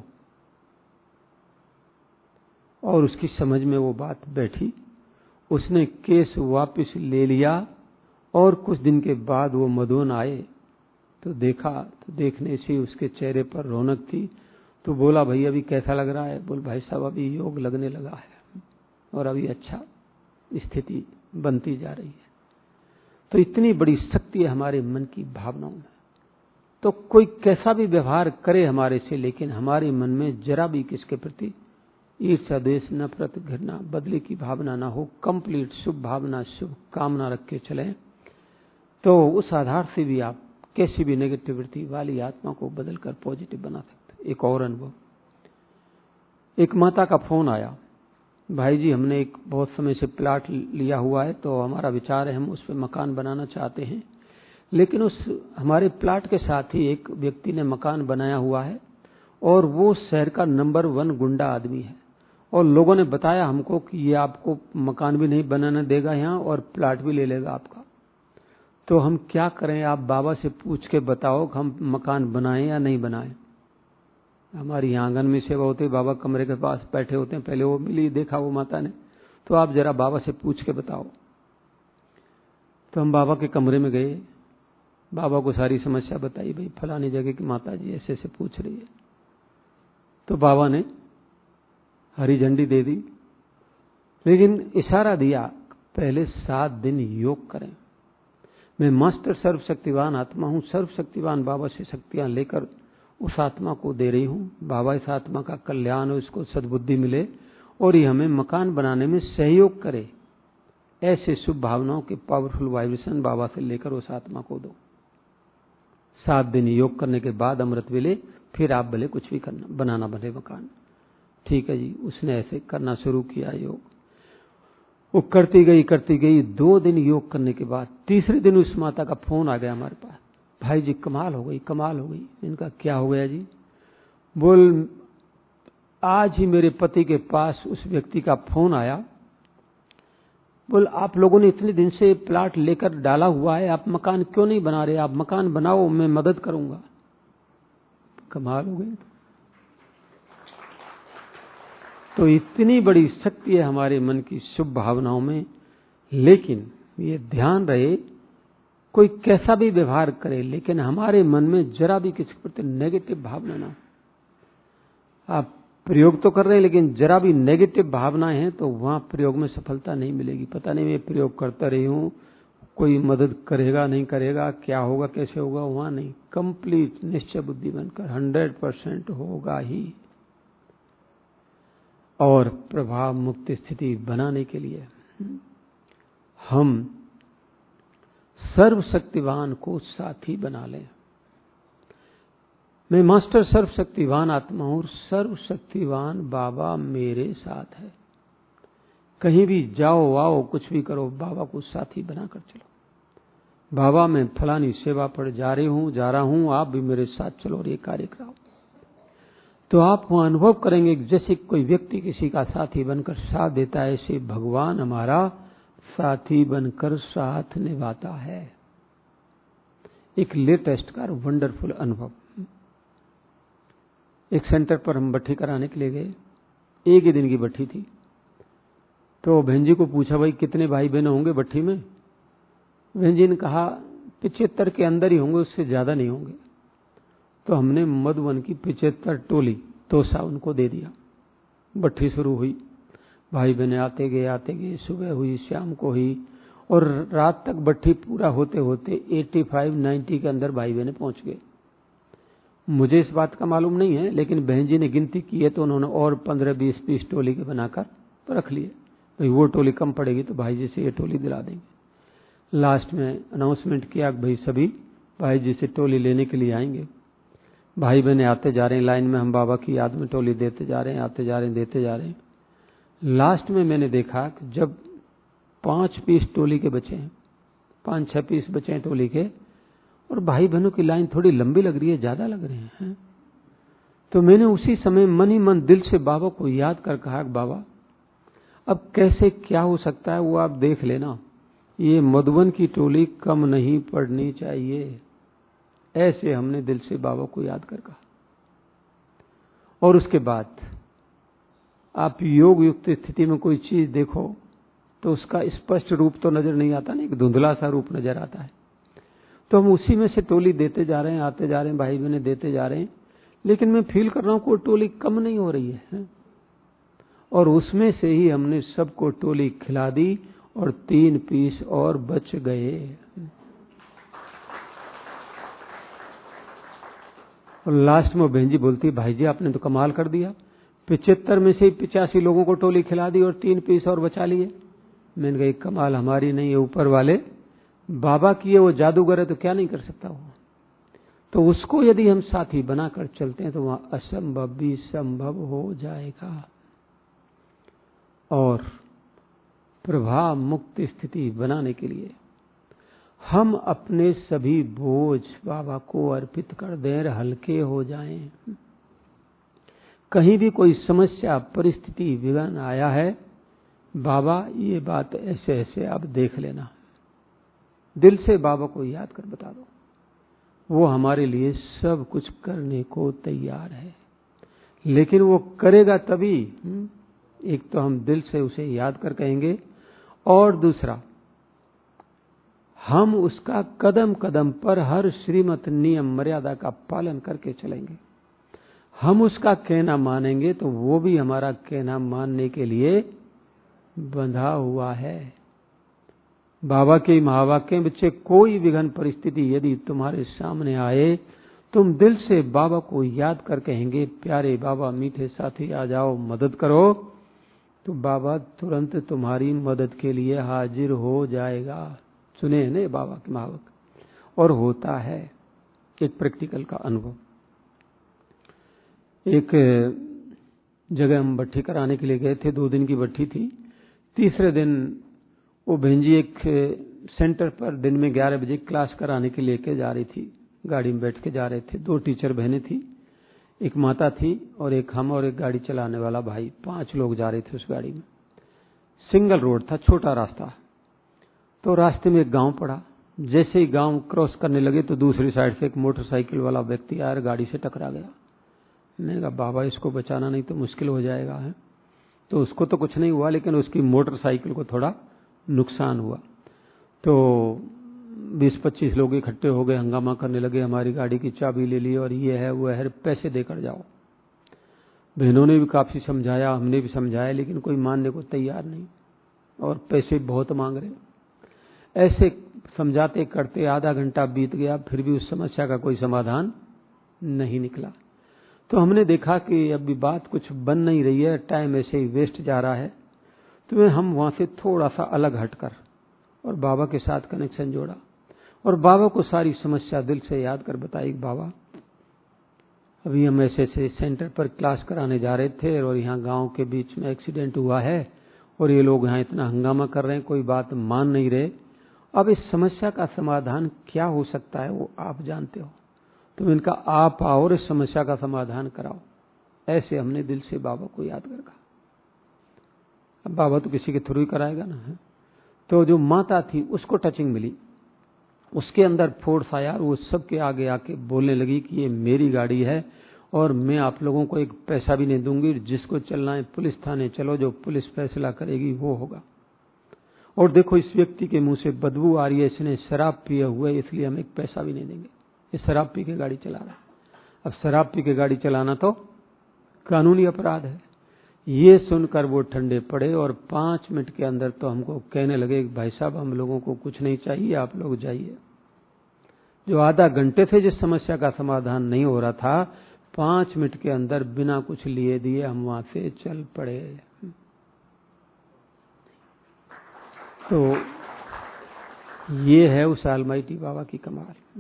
और उसकी समझ में वो बात बैठी, उसने केस वापस ले लिया और कुछ दिन के बाद वो मधुवन आए तो देखा, तो देखने से उसके चेहरे पर रौनक थी। तो बोला भाई अभी कैसा लग रहा है? बोल भाई साहब अभी योग लगने लगा है और अभी अच्छा स्थिति बनती जा रही है। तो इतनी बड़ी शक्ति है हमारे मन की भावनाओं में। तो कोई कैसा भी व्यवहार करे हमारे से, लेकिन हमारे मन में जरा भी किसके प्रति ईर्ष्या, द्वेष, नफरत, घृणा, बदले की भावना ना हो, कंप्लीट शुभ भावना, शुभ कामना रख के चलें, तो उस आधार से भी आप कैसी भी नेगेटिविटी वाली आत्मा को बदलकर पॉजिटिव बना सकते। एक और अनुभव, एक माता का फोन आया, भाई जी हमने एक बहुत समय से प्लाट लिया हुआ है, तो हमारा विचार है हम उस पर मकान बनाना चाहते हैं, लेकिन उस हमारे प्लाट के साथ ही एक व्यक्ति ने मकान बनाया हुआ है और वो शहर का नंबर वन गुंडा आदमी है, और लोगों ने बताया हमको कि ये आपको मकान भी नहीं बनाने देगा यहाँ और प्लाट भी ले लेगा आपका। तो हम क्या करें? आप बाबा से पूछ के बताओ कि हम मकान बनाएं या नहीं बनाएं। हमारी यहाँ आंगन में सेवा होती है, बाबा कमरे के पास बैठे होते हैं, पहले वो मिली, देखा वो माता ने, तो आप जरा बाबा से पूछ के बताओ। तो हम बाबा के कमरे में गए, बाबा को सारी समस्या बताई, भाई फलानी जगह की माता जी ऐसे ऐसे पूछ रही है। तो बाबा ने हरी झंडी दे दी, लेकिन इशारा दिया पहले सात दिन योग करें। मैं मास्टर सर्वशक्तिवान आत्मा हूं, सर्वशक्तिवान बाबा से शक्तियां लेकर उस आत्मा को दे रही हूं। बाबा इस आत्मा का कल्याण हो, इसको सद्बुद्धि मिले और ये हमें मकान बनाने में सहयोग करे। ऐसे शुभ भावनाओं के पावरफुल वाइब्रेशन बाबा से लेकर उस आत्मा को दो। सात दिन योग करने के बाद अमृत मिले, फिर आप भले कुछ भी करना, बनाना भले मकान। ठीक है जी, उसने ऐसे करना शुरू किया योग। वो करती गई करती गई दो दिन योग करने के बाद तीसरे दिन उस माता का फोन आ गया हमारे पास, भाई जी कमाल हो गई, कमाल हो गई। इनका क्या हो गया जी? बोल आज ही मेरे पति के पास उस व्यक्ति का फोन आया, बोल आप लोगों ने इतने दिन से प्लाट लेकर डाला हुआ है, आप मकान क्यों नहीं बना रहे? आप मकान बनाओ, मैं मदद करूंगा। कमाल हो गई। तो इतनी बड़ी शक्ति है हमारे मन की शुभ भावनाओं में, लेकिन ये ध्यान रहे कोई कैसा भी व्यवहार करे, लेकिन हमारे मन में जरा भी किसी प्रति नेगेटिव भावना ना। आप प्रयोग तो कर रहे हैं, लेकिन जरा भी नेगेटिव भावनाएं हैं तो वहां प्रयोग में सफलता नहीं मिलेगी। पता नहीं मैं प्रयोग करता रही हूं, कोई मदद करेगा नहीं करेगा, क्या होगा कैसे होगा, वहां नहीं। कंप्लीट निश्चय बुद्धि बनकर हंड्रेड परसेंट होगा ही। और प्रभाव मुक्त स्थिति बनाने के लिए हम सर्वशक्तिवान को साथी बना लें। मैं मास्टर सर्वशक्तिवान आत्मा हूं, सर्वशक्तिवान बाबा मेरे साथ है। कहीं भी जाओ आओ कुछ भी करो, बाबा को साथी बनाकर चलो। बाबा मैं फलानी सेवा पर जा रही हूं, जा रहा हूं, आप भी मेरे साथ चलो और ये कार्य कराओ। तो आप वहां अनुभव करेंगे जैसे कोई व्यक्ति किसी का साथी बनकर साथ देता है, ऐसे भगवान हमारा साथी बनकर साथ निभाता है। एक लेटेस्ट का वंडरफुल अनुभव। एक सेंटर पर हम भट्ठी कराने के लिए गए, एक ही दिन की भट्ठी थी। तो बहन जी को पूछा भाई कितने भाई बहन होंगे भट्ठी में? बहन जी ने कहा पिछहत्तर के अंदर ही होंगे, उससे ज्यादा नहीं होंगे। तो हमने मधुवन की पिछहत्तर टोली तोसा उनको दे दिया। भट्ठी शुरू हुई, भाई बहने आते गए आते गए, सुबह हुई, शाम को हुई और रात तक भट्ठी पूरा होते होते पचासी नब्बे के अंदर भाई बहने पहुंच गए। मुझे इस बात का मालूम नहीं है, लेकिन बहन जी ने गिनती की है तो उन्होंने और पंद्रह बीस तीस टोली के बनाकर रख लिए। भाई वो टोली कम पड़ेगी तो भाई जी से ये टोली दिला देंगे। लास्ट में अनाउंसमेंट किया भाई सभी भाई जी से टोली लेने के लिए आएंगे। भाई बहने आते जा रहे हैं लाइन में, हम बाबा की याद में टोली देते जा रहे हैं, आते जा रहे हैं, देते जा रहे हैं। लास्ट में मैंने देखा कि जब पांच पीस टोली के बचे हैं, पांच छह पीस बचे हैं टोली के, और भाई बहनों की लाइन थोड़ी लंबी लग रही है, ज्यादा लग रहे हैं। तो मैंने उसी समय मन ही मन दिल से बाबा को याद कर कहा, बाबा अब कैसे क्या हो सकता है वो आप देख लेना। ये मधुबन की टोली कम नहीं पड़नी चाहिए, ऐसे हमने दिल से बाबा को याद कर कहा। और उसके बाद आप योग युक्त स्थिति में कोई चीज देखो तो उसका स्पष्ट रूप तो नजर नहीं आता, नहीं, एक धुंधला सा रूप नजर आता है। तो हम उसी में से टोली देते जा रहे हैं, आते जा रहे हैं, भाई बहने देते जा रहे हैं, लेकिन मैं फील कर रहा हूं कोई टोली कम नहीं हो रही है। और उसमें से ही हमने सबको टोली खिला दी और तीन पीस और बच गए। और लास्ट में बहन जी बोलती, भाई जी आपने तो कमाल कर दिया, पिचहत्तर में से पिचासी लोगों को टोली खिला दी और तीन पीस और बचा लिए। मैंने कहा कमाल हमारी नहीं है, ऊपर वाले बाबा की है, वो जादूगर है तो क्या नहीं कर सकता वो। तो उसको यदि हम साथी बनाकर चलते हैं तो वहां असंभव भी संभव हो जाएगा। और प्रभाव मुक्त स्थिति बनाने के लिए हम अपने सभी बोझ बाबा को अर्पित कर दें, हल्के हो जाएं। कहीं भी कोई समस्या परिस्थिति विघ्न आया है, बाबा ये बात ऐसे ऐसे आप देख लेना, दिल से बाबा को याद कर बता दो, वो हमारे लिए सब कुछ करने को तैयार है। लेकिन वो करेगा तभी, एक तो हम दिल से उसे याद कर कहेंगे, और दूसरा हम उसका कदम कदम पर हर श्रीमत नियम मर्यादा का पालन करके चलेंगे। हम उसका कहना मानेंगे तो वो भी हमारा कहना मानने के लिए बंधा हुआ है। बाबा के महावाक्य बच्चे, कोई विघ्न परिस्थिति यदि तुम्हारे सामने आए, तुम दिल से बाबा को याद कर कहेंगे, प्यारे बाबा मीठे साथी आ जाओ मदद करो, तो बाबा तुरंत तुम्हारी मदद के लिए हाजिर हो जाएगा। सुने हैं ना बाबा के महावाक्य, और होता है। एक प्रैक्टिकल का अनुभव, एक जगह हम भट्ठी कराने के लिए गए थे, दो दिन की भट्ठी थी। तीसरे दिन वो बहन जी एक सेंटर पर दिन में ग्यारह बजे क्लास कराने के लिए के जा रही थी, गाड़ी में बैठ के जा रहे थे। दो टीचर बहनें थी, एक माता थी और एक हम और एक गाड़ी चलाने वाला भाई, पांच लोग जा रहे थे उस गाड़ी में। सिंगल रोड था, छोटा रास्ता। तो रास्ते में एक गांव पड़ा। जैसे ही गांव क्रॉस करने लगे तो दूसरी साइड से एक मोटरसाइकिल वाला व्यक्ति आया, गाड़ी से टकरा गया। मैंने कहा बाबा इसको बचाना नहीं तो मुश्किल हो जाएगा है। तो उसको तो कुछ नहीं हुआ, लेकिन उसकी मोटरसाइकिल को थोड़ा नुकसान हुआ। तो बीस पच्चीस लोग इकट्ठे हो गए, हंगामा करने लगे, हमारी गाड़ी की चाबी ले ली और ये है वो है, पैसे देकर जाओ। बहनों ने भी काफी समझाया, हमने भी समझाया, लेकिन कोई मानने को तैयार नहीं, और पैसे बहुत मांग रहे। ऐसे समझाते करते आधा घंटा बीत गया, फिर भी उस समस्या का कोई समाधान नहीं निकला। तो हमने देखा कि अभी बात कुछ बन नहीं रही है, टाइम ऐसे ही वेस्ट जा रहा है। तो हम वहां से थोड़ा सा अलग हटकर और बाबा के साथ कनेक्शन जोड़ा और बाबा को सारी समस्या दिल से याद कर बताई। बाबा अभी हम ऐसे ऐसे सेंटर पर क्लास कराने जा रहे थे और यहाँ गांव के बीच में एक्सीडेंट हुआ है और ये लोग यहाँ इतना हंगामा कर रहे हैं, कोई बात मान नहीं रहे। अब इस समस्या का समाधान क्या हो सकता है वो आप जानते हो, तो इनका आप आओ और इस समस्या का समाधान कराओ। ऐसे हमने दिल से बाबा को याद कर कहा। अब बाबा तो किसी के थ्रू ही कराएगा ना है। तो जो माता थी उसको टचिंग मिली, उसके अंदर फोर्स आया और वो सबके आगे आके बोलने लगी कि ये मेरी गाड़ी है और मैं आप लोगों को एक पैसा भी नहीं दूंगी, जिसको चलना है पुलिस थाने चलो, जो पुलिस फैसला करेगी वो होगा। और देखो इस व्यक्ति के मुंह से बदबू आ रही है, इसने शराब पिए हुए, इसलिए हम एक पैसा भी नहीं देंगे, ये शराब पी के गाड़ी चला रहा है। अब शराब पी के गाड़ी चलाना तो कानूनी अपराध है। ये सुनकर वो ठंडे पड़े और पांच मिनट के अंदर तो हमको कहने लगे भाई साहब हम लोगों को कुछ नहीं चाहिए, आप लोग जाइए। जो आधा घंटे से जिस समस्या का समाधान नहीं हो रहा था, पांच मिनट के अंदर बिना कुछ लिए दिए हम वहां से चल पड़े। तो ये है उस अलमाइटी बाबा की कमाल।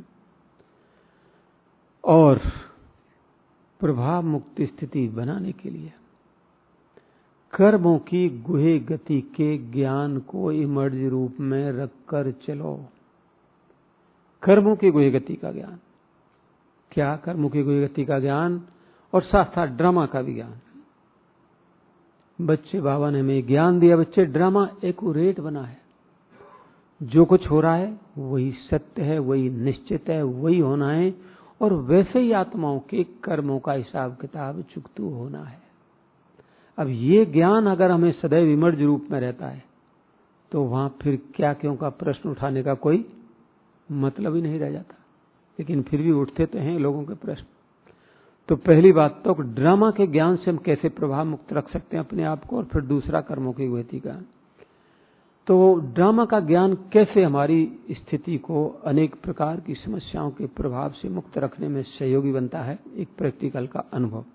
और प्रभाव मुक्त स्थिति बनाने के लिए कर्मों की गुहे गति के ज्ञान को इमर्ज रूप में रखकर चलो। कर्मों की गुहे गति का ज्ञान क्या? कर्मों की गुहे गति का ज्ञान और साथ साथ ड्रामा का भी ज्ञान। बच्चे बाबा ने हमें ज्ञान दिया, बच्चे ड्रामा एक्यूरेट बना है, जो कुछ हो रहा है वही सत्य है, वही निश्चित है, वही होना है, और वैसे ही आत्माओं के कर्मों का हिसाब किताब चुकतू होना है। अब ये ज्ञान अगर हमें सदैव विमर्श रूप में रहता है तो वहां फिर क्या क्यों का प्रश्न उठाने का कोई मतलब ही नहीं रह जाता, लेकिन फिर भी उठते तो हैं लोगों के प्रश्न। तो पहली बात तो ड्रामा के ज्ञान से हम कैसे प्रभाव मुक्त रख सकते हैं अपने आप को, और फिर दूसरा कर्मों की गति का। तो ड्रामा का ज्ञान कैसे हमारी स्थिति को अनेक प्रकार की समस्याओं के प्रभाव से मुक्त रखने में सहयोगी बनता है, एक प्रैक्टिकल का अनुभव।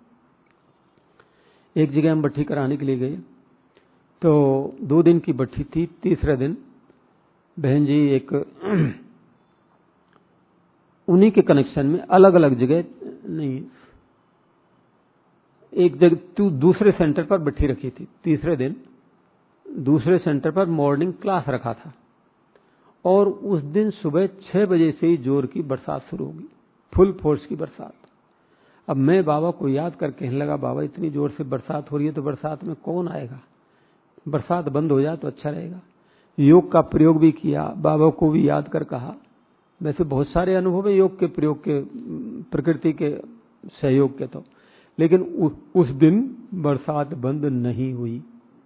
एक जगह हम भट्ठी कराने के लिए गए, तो दो दिन की भट्ठी थी। तीसरे दिन बहन जी एक उन्हीं के कनेक्शन में अलग अलग जगह नहीं, एक जगह तू दूसरे सेंटर पर भट्ठी रखी थी। तीसरे दिन दूसरे सेंटर पर मॉर्निंग क्लास रखा था, और उस दिन सुबह छह बजे से ही जोर की बरसात शुरू होगी, फुल फोर्स की बरसात। अब मैं बाबा को याद कर कहने लगा, बाबा इतनी जोर से बरसात हो रही है तो बरसात में कौन आएगा, बरसात बंद हो जाए तो अच्छा रहेगा। योग का प्रयोग भी किया, बाबा को भी याद कर कहा। वैसे बहुत सारे अनुभव है योग के प्रयोग के, प्रकृति के सहयोग के, तो लेकिन उ, उस दिन बरसात बंद नहीं हुई।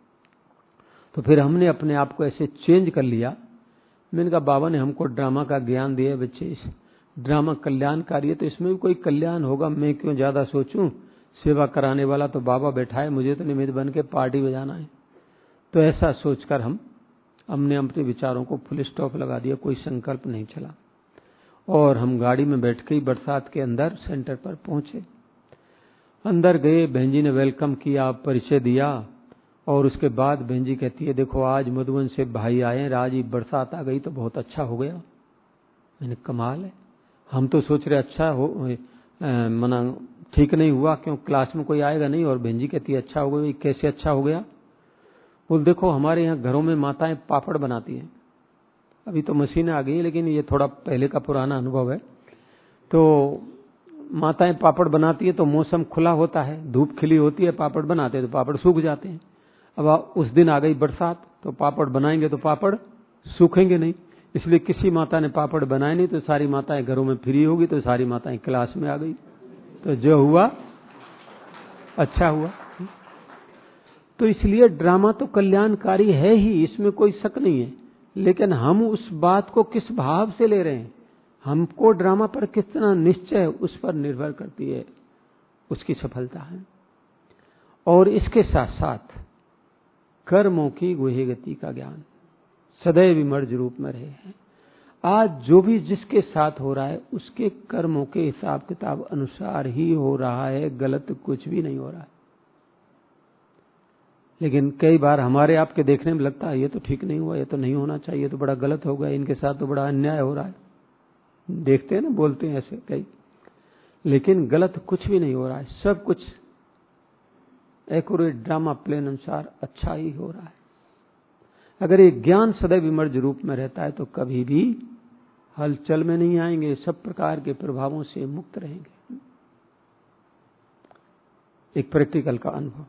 तो फिर हमने अपने आप को ऐसे चेंज कर लिया। मैंने कहा बाबा ने हमको ड्रामा का ज्ञान दिया, बच्चे इस ड्रामा कल्याणकारी है तो इसमें भी कोई कल्याण होगा, मैं क्यों ज्यादा सोचूं, सेवा कराने वाला तो बाबा बैठा है, मुझे तो निमित्त बन के पार्टी बजाना है। तो ऐसा सोचकर हम हमने अपने विचारों को फुल स्टॉप लगा दिया, कोई संकल्प नहीं चला, और हम गाड़ी में बैठ के ही बरसात के अंदर सेंटर पर पहुंचे। अंदर गए, बहन जी ने वेलकम किया, परिचय दिया, और उसके बाद बहन जी कहती है देखो आज मधुबन से भाई आए हैं, आज ही बरसात आ गई तो बहुत अच्छा हो गया। मैंने कमाल है, हम तो सोच रहे अच्छा हो मना ठीक नहीं हुआ, क्यों क्लास में कोई आएगा नहीं, और बहन जी कहती है अच्छा हो गया। कैसे अच्छा हो गया? बोल देखो हमारे यहाँ घरों में माताएं पापड़ बनाती हैं, अभी तो मशीनें आ गई हैं लेकिन ये थोड़ा पहले का पुराना अनुभव है। तो माताएं पापड़ बनाती है तो मौसम खुला होता है, धूप खिली होती है, पापड़ बनाते हैं तो पापड़ सूख जाते हैं। अब उस दिन आ गई बरसात, तो पापड़ बनाएंगे तो पापड़ सूखेंगे नहीं, इसलिए किसी माता ने पापड़ बनाए नहीं, तो सारी माताएं घरों में फ्री होगी, तो सारी माताएं क्लास में आ गई, तो जो हुआ अच्छा हुआ। तो इसलिए ड्रामा तो कल्याणकारी है ही, इसमें कोई शक नहीं है, लेकिन हम उस बात को किस भाव से ले रहे हैं, हमको ड्रामा पर कितना निश्चय है, उस पर निर्भर करती है उसकी सफलता है। और इसके साथ साथ कर्मों की गुह्य गति का ज्ञान सदैव विमर्श रूप में रहे हैं। आज जो भी जिसके साथ हो रहा है उसके कर्मों के हिसाब किताब अनुसार ही हो रहा है, गलत कुछ भी नहीं हो रहा है। लेकिन कई बार हमारे आपके देखने में लगता है ये तो ठीक नहीं हुआ, ये तो नहीं होना चाहिए, तो बड़ा गलत हो गया, इनके साथ तो बड़ा अन्याय हो रहा है, देखते हैं ना, बोलते हैं ऐसे कई, लेकिन गलत कुछ भी नहीं हो रहा है, सब कुछ एक्यूरेट ड्रामा प्लेन अनुसार अच्छा ही हो रहा है। अगर ये ज्ञान सदैव विमर्श रूप में रहता है तो कभी भी हलचल में नहीं आएंगे, सब प्रकार के प्रभावों से मुक्त रहेंगे। एक प्रैक्टिकल का अनुभव,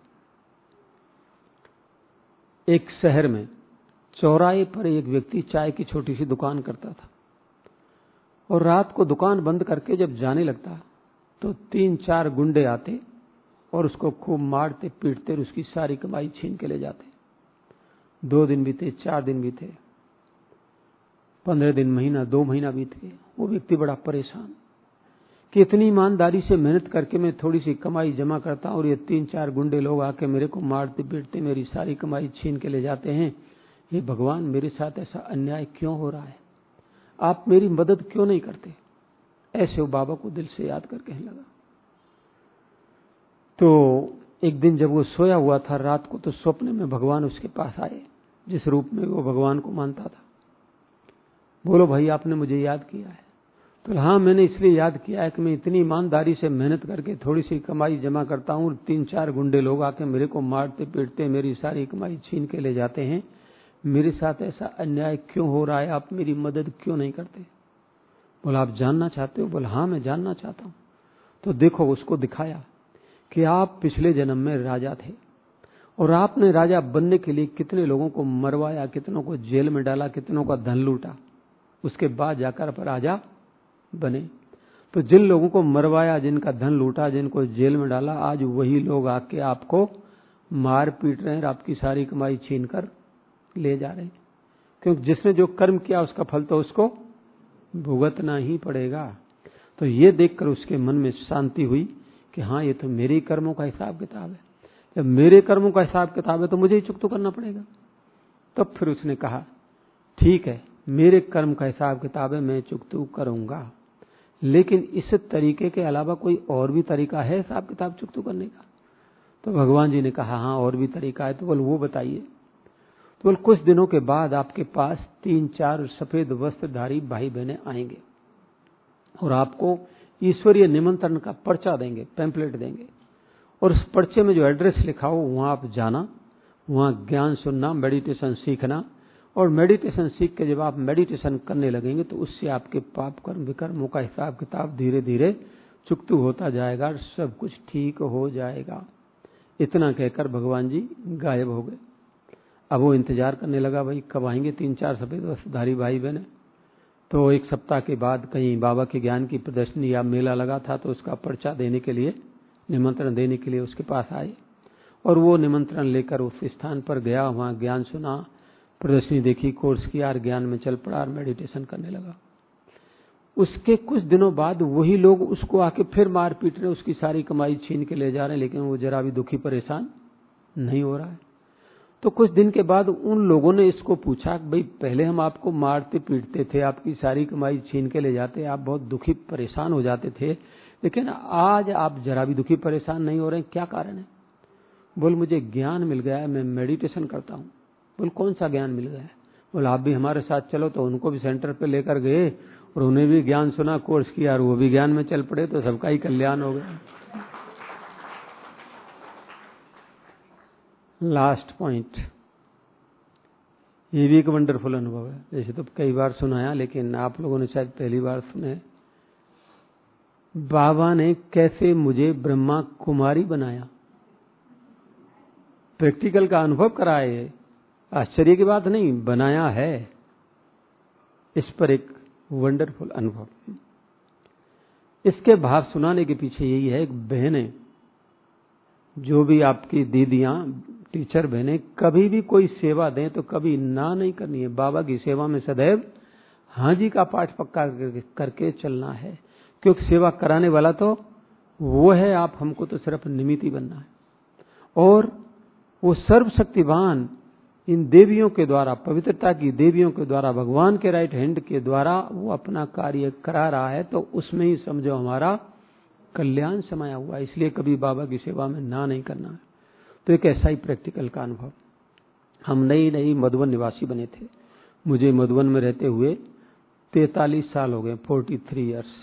एक शहर में चौराहे पर एक व्यक्ति चाय की छोटी सी दुकान करता था, और रात को दुकान बंद करके जब जाने लगता तो तीन चार गुंडे आते और उसको खूब मारते पीटते और उसकी सारी कमाई छीन के ले जाते। दो दिन बीते, चार दिन बीते, पंद्रह दिन, महीना, दो महीना बीत गए। वो व्यक्ति बड़ा परेशान कि इतनी ईमानदारी से मेहनत करके मैं थोड़ी सी कमाई जमा करता हूं और ये तीन चार गुंडे लोग आके मेरे को मारते पीटते मेरी सारी कमाई छीन के ले जाते हैं। ये भगवान मेरे साथ ऐसा अन्याय क्यों हो रहा है, आप मेरी मदद क्यों नहीं करते? ऐसे वो बाबा को दिल से याद कर कहने लगा। तो एक दिन जब वो सोया हुआ था रात को, तो स्वप्न में भगवान उसके पास आए, जिस रूप में वो भगवान को मानता था। बोलो भाई आपने मुझे याद किया है? तो हाँ, मैंने इसलिए याद किया है कि मैं इतनी ईमानदारी से मेहनत करके थोड़ी सी कमाई जमा करता हूँ, तीन चार गुंडे लोग आके मेरे को मारते पीटते मेरी सारी कमाई छीन के ले जाते हैं। मेरे साथ ऐसा अन्याय क्यों हो रहा है, आप मेरी मदद क्यों नहीं करते? बोला आप जानना चाहते हो? बोला हाँ मैं जानना चाहता हूँ। तो देखो, उसको दिखाया कि आप पिछले जन्म में राजा थे और आपने राजा बनने के लिए कितने लोगों को मरवाया, कितनों को जेल में डाला, कितनों का धन लूटा, उसके बाद जाकर आप राजा बने। तो जिन लोगों को मरवाया, जिनका धन लूटा, जिनको जेल में डाला, आज वही लोग आके आपको मार पीट रहे हैं और आपकी सारी कमाई छीन कर ले जा रहे हैं। क्योंकि जिसने जो कर्म किया उसका फल तो उसको भुगतना ही पड़ेगा। तो ये देखकर उसके मन में शांति हुई कि हाँ, ये तो मेरे कर्मों का हिसाब किताब है। जब मेरे कर्मों का हिसाब किताब है तो मुझे ही चुकता करना पड़ेगा। तब फिर उसने कहा ठीक है, मेरे कर्म का हिसाब किताब है, मैं चुकता करूंगा, लेकिन इस तरीके के अलावा कोई और भी तरीका है हिसाब किताब चुकता करने का? तो भगवान जी ने कहा हाँ, और भी तरीका है। तो बोल वो बताइए। तो बोल कुछ दिनों के बाद आपके पास तीन चार सफेद वस्त्रधारी भाई बहनें आएंगे और आपको ईश्वरीय निमंत्रण का पर्चा देंगे, पैम्पलेट देंगे, और उस पर्चे में जो एड्रेस लिखा हो वहां आप जाना, वहां ज्ञान सुनना, मेडिटेशन सीखना, और मेडिटेशन सीख के जब आप मेडिटेशन करने लगेंगे तो उससे आपके पाप कर्म विकर्मों का हिसाब किताब धीरे धीरे चुकतू होता जाएगा और सब कुछ ठीक हो जाएगा। इतना कहकर भगवान जी गायब हो गए। अब वो इंतजार करने लगा, भाई कब आएंगे तीन चार सफेद वस्त्रधारी भाई बहन। तो एक सप्ताह के बाद कहीं बाबा के ज्ञान की प्रदर्शनी या मेला लगा था, तो उसका पर्चा देने के लिए, निमंत्रण देने के लिए उसके पास आए और वो निमंत्रण लेकर उस स्थान पर गया, वहां ज्ञान सुना, प्रदर्शनी देखी, कोर्स किया और ज्ञान में चल पड़ा और मेडिटेशन करने लगा। उसके कुछ दिनों बाद वही लोग उसको आके फिर मार पीट रहे, उसकी सारी कमाई छीन के ले जा रहे हैं, लेकिन वो जरा भी दुखी परेशान नहीं हो रहा है। तो कुछ दिन के बाद उन लोगों ने इसको पूछा कि भाई पहले हम आपको मारते पीटते थे, आपकी सारी कमाई छीन के ले जाते, आप बहुत दुखी परेशान हो जाते थे, लेकिन आज आप जरा भी दुखी परेशान नहीं हो रहे, क्या कारण है? बोल मुझे ज्ञान मिल गया है, मैं मेडिटेशन करता हूँ। बोल कौन सा ज्ञान मिल गया है? बोल आप भी हमारे साथ चलो। तो उनको भी सेंटर पे लेकर गए और उन्हें भी ज्ञान सुना, कोर्स किया और वो भी ज्ञान में चल पड़े, तो सबका ही कल्याण हो गया। लास्ट पॉइंट, ये भी एक वंडरफुल अनुभव है। जैसे तो कई बार सुनाया, लेकिन आप लोगों ने शायद पहली बार सुने। बाबा ने कैसे मुझे ब्रह्मा कुमारी बनाया, प्रैक्टिकल का अनुभव कराए। आश्चर्य की बात नहीं, बनाया है। इस पर एक वंडरफुल अनुभव। इसके भाव सुनाने के पीछे यही है, एक बहनें, जो भी आपकी दीदियां, टीचर बहनें, कभी भी कोई सेवा दें तो कभी ना नहीं करनी है। बाबा की सेवा में सदैव हाँ जी का पाठ पक्का करके चलना है, क्योंकि सेवा कराने वाला तो वो है, आप हमको तो सिर्फ निमित्त बनना है। और वो सर्वशक्तिवान इन देवियों के द्वारा, पवित्रता की देवियों के द्वारा, भगवान के राइट हैंड के द्वारा वो अपना कार्य करा रहा है, तो उसमें ही समझो हमारा कल्याण समाया हुआ है। इसलिए कभी बाबा की सेवा में ना नहीं करना है। तो एक ऐसा ही प्रैक्टिकल का अनुभव। हम नई नई मधुबन निवासी बने थे। मुझे मधुबन में रहते हुए तैतालीस साल हो गए, फोर्टी थ्री ईयर्स,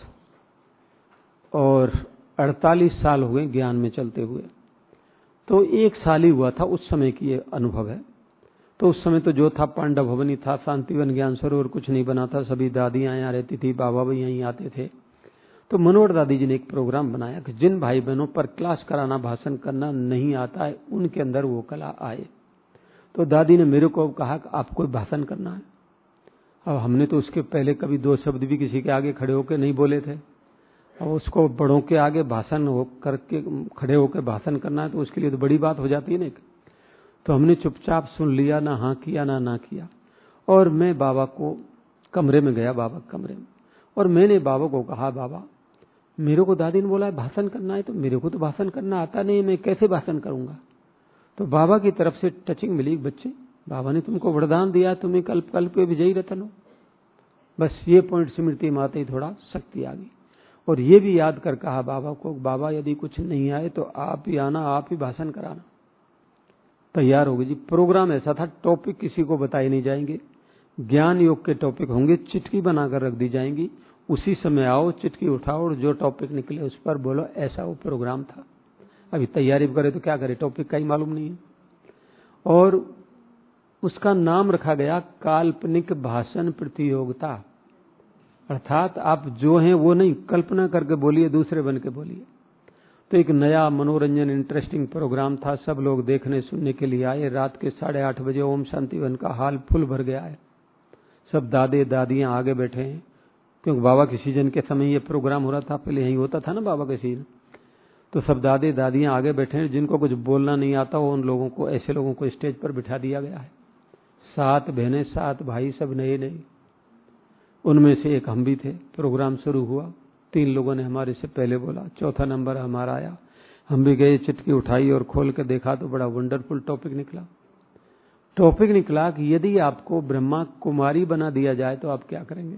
और अड़तालीस साल हो गए ज्ञान में चलते हुए। तो एक साल ही हुआ था, उस समय की ये अनुभव है। तो उस समय तो जो था पांडव भवन ही था, शांतिवन ज्ञान सरोवर कुछ नहीं बना था। सभी दादियां यहाँ रहती थी, बाबा भी यहीं आते थे। तो मनोहर दादी जी ने एक प्रोग्राम बनाया कि जिन भाई बहनों पर क्लास कराना, भाषण करना नहीं आता है, उनके अंदर वो कला आए। तो दादी ने मेरे को कहा कि आपको भाषण करना है। अब हमने तो उसके पहले कभी दो शब्द भी किसी के आगे खड़े होकर नहीं बोले थे। अब उसको बड़ों के आगे भाषण हो करके खड़े होकर भाषण करना है, तो उसके लिए तो बड़ी बात हो जाती है ना। तो हमने चुपचाप सुन लिया, ना हाँ किया ना ना किया। और मैं बाबा को कमरे में गया, बाबा कमरे में, और मैंने बाबा को कहा, बाबा मेरे को दादी ने बोला है भाषण करना है, तो मेरे को तो भाषण करना आता नहीं, मैं कैसे भाषण करूंगा? तो बाबा की तरफ से टचिंग मिली, बच्चे बाबा ने तुमको वरदान दिया, तुम्हें कल्प कल्प पे विजयी रतन हो। बस ये पॉइंट स्मृति में आते ही थोड़ा शक्ति आ गई। और ये भी याद कर कहा बाबा को, बाबा यदि कुछ नहीं आए तो आप ही आना, आप ही भाषण कराना। तैयार हो गए जी। प्रोग्राम ऐसा था, टॉपिक किसी को बताए नहीं जाएंगे, ज्ञान योग के टॉपिक होंगे, चिट्ठी बनाकर रख दी जाएंगी, उसी समय आओ, चिट्ठी उठाओ और जो टॉपिक निकले उस पर बोलो, ऐसा वो प्रोग्राम था। अभी तैयारी करे तो क्या करे, टॉपिक का ही मालूम नहीं है। और उसका नाम रखा गया काल्पनिक भाषण प्रतियोगिता, अर्थात आप जो हैं वो नहीं, कल्पना करके बोलिए, दूसरे बन के बोलिए। तो एक नया मनोरंजन इंटरेस्टिंग प्रोग्राम था, सब लोग देखने सुनने के लिए आए। रात के साढ़े आठ बजे ओम शांति वन का हाल फुल भर गया है। सब दादे दादियां आगे बैठे हैं, क्योंकि बाबा के सीजन के समय ये प्रोग्राम हो रहा था, पहले यही होता था ना बाबा के सीजन। तो सब दादे दादियां आगे बैठे हैं, जिनको कुछ बोलना नहीं आता वो उन लोगों को, ऐसे लोगों को स्टेज पर बिठा दिया गया है। सात बहनें सात भाई, सब नए नए, उनमें से एक हम भी थे। प्रोग्राम शुरू हुआ, तीन लोगों ने हमारे से पहले बोला, चौथा नंबर हमारा आया। हम भी गए, चिटकी उठाई और खोल के देखा तो बड़ा वंडरफुल टॉपिक निकला। टॉपिक निकला कि यदि आपको ब्रह्मा कुमारी बना दिया जाए तो आप क्या करेंगे।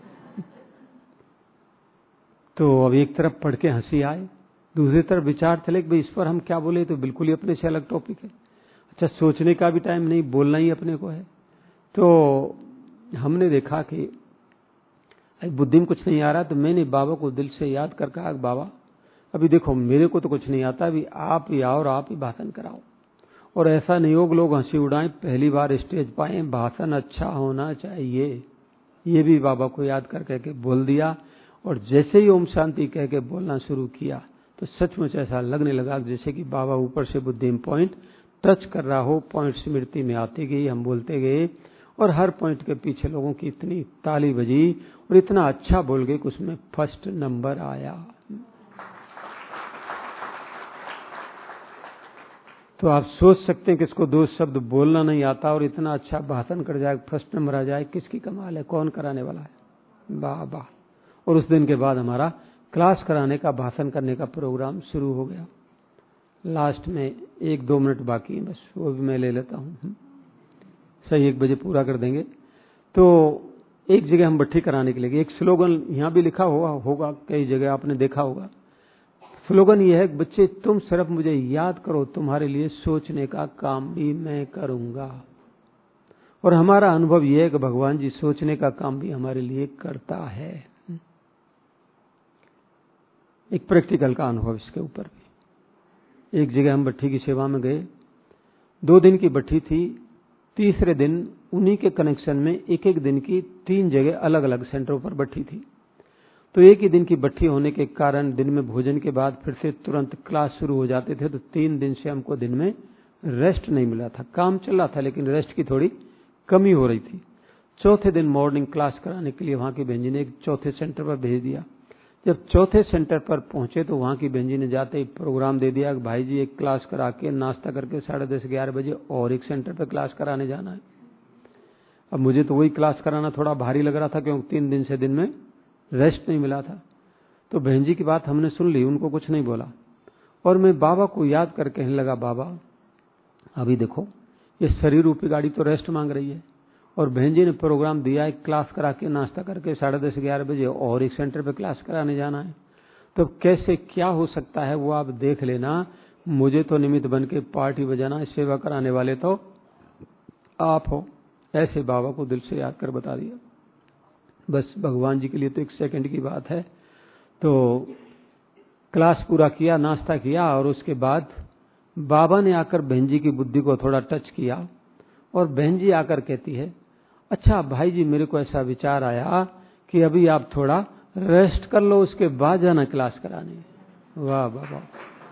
तो अब एक तरफ पढ़ के हंसी आए, दूसरी तरफ विचार चले कि भाई इस पर हम क्या बोले, तो बिल्कुल ही अपने से अलग टॉपिक है। अच्छा, सोचने का भी टाइम नहीं, बोलना ही अपने को है। तो हमने देखा कि बुद्धि में कुछ नहीं आ रहा, तो मैंने बाबा को दिल से याद कर कहा, बाबा अभी देखो मेरे को तो कुछ नहीं आता, अभी आप ही आओ और आप ही भाषण कराओ। और ऐसा नहीं हो कि लोग हंसी उड़ाएं, पहली बार स्टेज पाए, भाषण अच्छा होना चाहिए। ये भी बाबा को याद कर कह के बोल दिया। और जैसे ही ओम शांति कह के बोलना शुरू किया तो सचमुच ऐसा लगने लगा जैसे कि बाबा ऊपर से बुद्धि में पॉइंट टच कर रहा हो। पॉइंट स्मृति में आती गई, हम बोलते गए और हर पॉइंट के पीछे लोगों की इतनी ताली बजी और इतना अच्छा बोल गए कि उसमें फर्स्ट नंबर आया। तो आप सोच सकते हैं कि इसको दो शब्द बोलना नहीं आता और इतना अच्छा भाषण कर जाए, फर्स्ट नंबर आ जाए, किसकी कमाल है, कौन कराने वाला है। वाह वाह। और उस दिन के बाद हमारा क्लास कराने का, भाषण करने का प्रोग्राम शुरू हो गया। लास्ट में एक दो मिनट बाकी है, बस वो भी मैं ले लेता हूँ, सही एक बजे पूरा कर देंगे। तो एक जगह हम बट्ठी कराने के लिए, एक स्लोगन यहाँ भी लिखा हुआ होगा, कई जगह आपने देखा होगा। स्लोगन ये है, बच्चे तुम सिर्फ मुझे याद करो, तुम्हारे लिए सोचने का काम भी मैं करूंगा। और हमारा अनुभव यह है कि भगवान जी सोचने का काम भी हमारे लिए करता है। एक प्रैक्टिकल का अनुभव इसके ऊपर भी। एक जगह हम बट्ठी की सेवा में गए, दो दिन की बट्ठी थी। तीसरे दिन उन्हीं के कनेक्शन में एक एक दिन की तीन जगह अलग अलग सेंटरों पर बट्ठी थी। तो एक ही दिन की बट्ठी होने के कारण दिन में भोजन के बाद फिर से तुरंत क्लास शुरू हो जाते थे। तो तीन दिन से हमको दिन में रेस्ट नहीं मिला था। काम चल रहा था लेकिन रेस्ट की थोड़ी कमी हो रही थी। चौथे दिन मॉर्निंग क्लास कराने के लिए वहां की बहन जी ने एक चौथे सेंटर पर भेज दिया। जब चौथे सेंटर पर पहुंचे तो वहां की बहन जी ने जाते ही प्रोग्राम दे दिया कि भाई जी एक क्लास करा के नाश्ता करके साढ़े दस ग्यारह बजे और एक सेंटर पर क्लास कराने जाना है। अब मुझे तो वही क्लास कराना थोड़ा भारी लग रहा था, क्योंकि तीन दिन से दिन में रेस्ट नहीं मिला था। तो बहन जी की बात हमने सुन ली, उनको कुछ नहीं बोला। और मैं बाबा को याद कर कहने लगा, बाबा अभी देखो ये शरीर रूपी गाड़ी तो रेस्ट मांग रही है, और बहन जी ने प्रोग्राम दिया है क्लास करा के नाश्ता करके साढ़े दस ग्यारह बजे और एक सेंटर पे क्लास कराने जाना है। तो कैसे क्या हो सकता है वो आप देख लेना। मुझे तो निमित्त बन के पार्टी बजाना, सेवा कराने वाले तो आप हो। ऐसे बाबा को दिल से याद कर बता दिया। बस भगवान जी के लिए तो एक सेकंड की बात है। तो क्लास पूरा किया, नाश्ता किया, और उसके बाद बाबा ने आकर बहन जी की बुद्धि को थोड़ा टच किया और बहन जी आकर कहती है, अच्छा भाई जी मेरे को ऐसा विचार आया कि अभी आप थोड़ा रेस्ट कर लो, उसके बाद जाना क्लास कराने। वाह बाबा।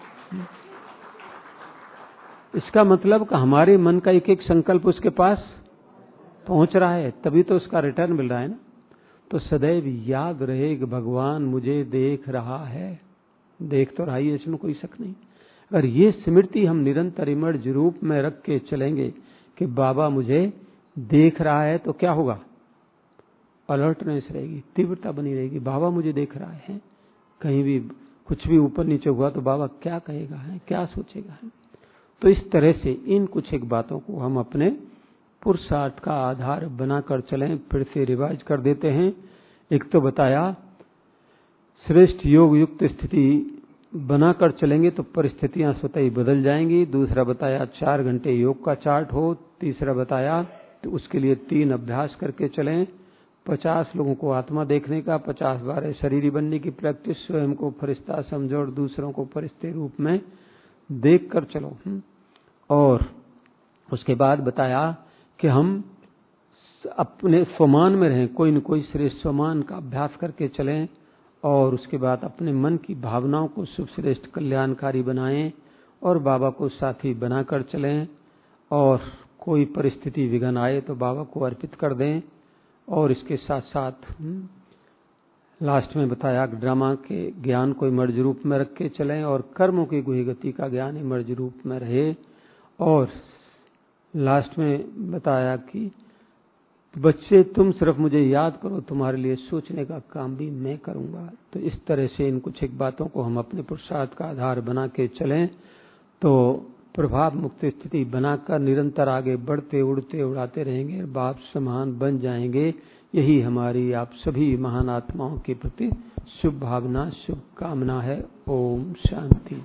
इसका मतलब कि हमारे मन का एक एक संकल्प उसके पास पहुंच रहा है, तभी तो उसका रिटर्न मिल रहा है ना। तो सदैव याद रहे कि भगवान मुझे देख रहा है। देख तो रहा है, इसमें कोई शक नहीं। अगर ये स्मृति हम निरंतर इमर्ज रूप में रख के चलेंगे कि बाबा मुझे देख रहा है, तो क्या होगा, अलर्टनेस रहेगी, तीव्रता बनी रहेगी। बाबा मुझे देख रहा है, कहीं भी कुछ भी ऊपर नीचे हुआ तो बाबा क्या कहेगा है, क्या सोचेगा है। तो इस तरह से इन कुछ एक बातों को हम अपने पुरुषार्थ का आधार बनाकर चलें। फिर से रिवाइज कर देते हैं। एक तो बताया श्रेष्ठ योग युक्त स्थिति बनाकर चलेंगे तो परिस्थितियां स्वतः ही बदल जाएंगी। दूसरा बताया चार घंटे योग का चार्ट हो। तीसरा बताया तो उसके लिए तीन अभ्यास करके चलें। पचास लोगों को आत्मा देखने का, पचास बार शरीरी बनने की प्रैक्टिस, स्वयं को फरिश्ता समझो और दूसरों को फरिश्ते रूप में देख कर चलो। और उसके बाद बताया कि हम अपने स्वमान में रहें, कोई न कोई श्रेष्ठ स्वमान का अभ्यास करके चलें और उसके बाद अपने मन की भावनाओं को शुभ श्रेष्ठ कल्याणकारी बनाएं और बाबा को साथी बनाकर चलें, और कोई परिस्थिति विघ्न आए तो बाबा को अर्पित कर दें। और इसके साथ साथ लास्ट में बताया ड्रामा के ज्ञान को इमर्ज रूप में रख के चलें और कर्मों की गुही गति का ज्ञान इमर्ज रूप में रहे। और लास्ट में बताया कि बच्चे तुम सिर्फ मुझे याद करो, तुम्हारे लिए सोचने का काम भी मैं करूंगा। तो इस तरह से इन कुछ एक बातों को हम अपने पुरुषार्थ का आधार बना के चलें तो प्रभाव मुक्त स्थिति बनाकर निरंतर आगे बढ़ते उड़ते उड़ाते रहेंगे, बाप समान बन जाएंगे। यही हमारी आप सभी महान आत्माओं के प्रति शुभ भावना, शुभ कामना है। ओम शांति।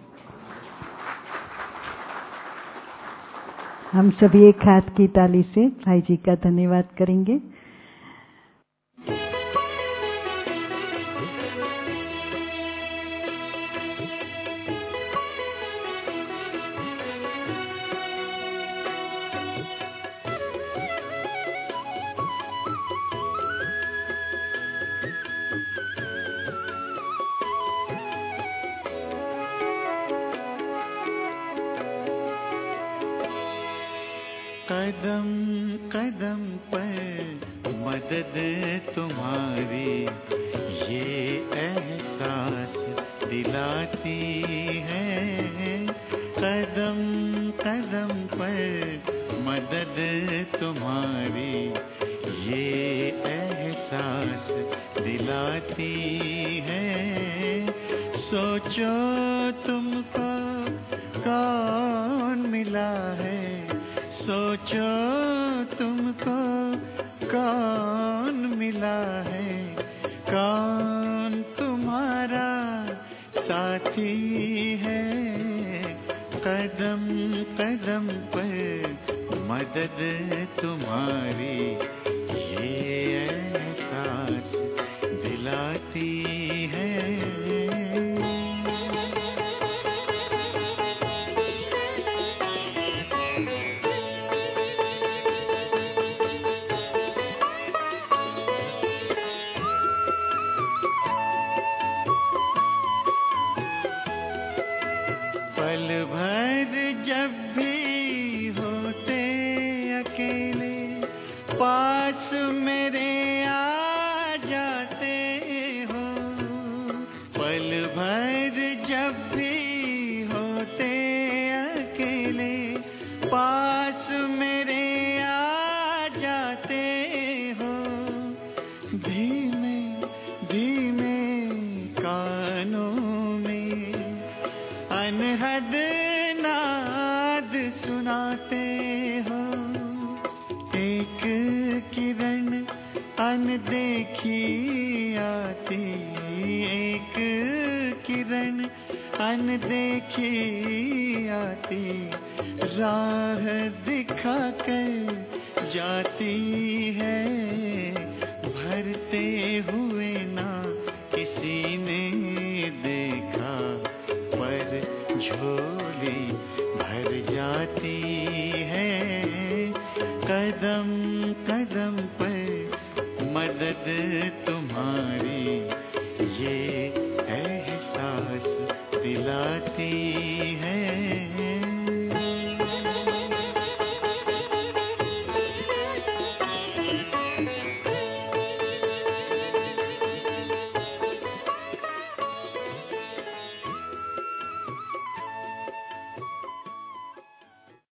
हम सभी एक हाथ की ताली से भाई जी का धन्यवाद करेंगे। कदम कदम पर मदद तुम्हारी ये एहसास दिलाती है। कदम कदम पर मदद तुम्हारी ये एहसास दिलाती है। सोचो तुमको कौन मिला है, सोचो तुमको कौन मिला है, कौन तुम्हारा साथी है। कदम कदम पर मदद तुम्हारी ये एहसास दिलाती है। पल भर जब भी होते अकेले पास मेरे आ जाते हो। पल भर जब भी होते अकेले पास मेरे आ जाते हो। धीमे धीमे कानों में अनहद नाद सुनाते हो। एक किरण अनदेखी आती, एक किरण अनदेखी आती, राह दिखा कर जाती है। भरते हुए ना किसी ने देखा पर झोली भर जाती है। कदम कदम पर मदद तुम्हारी ये एहसास दिलाती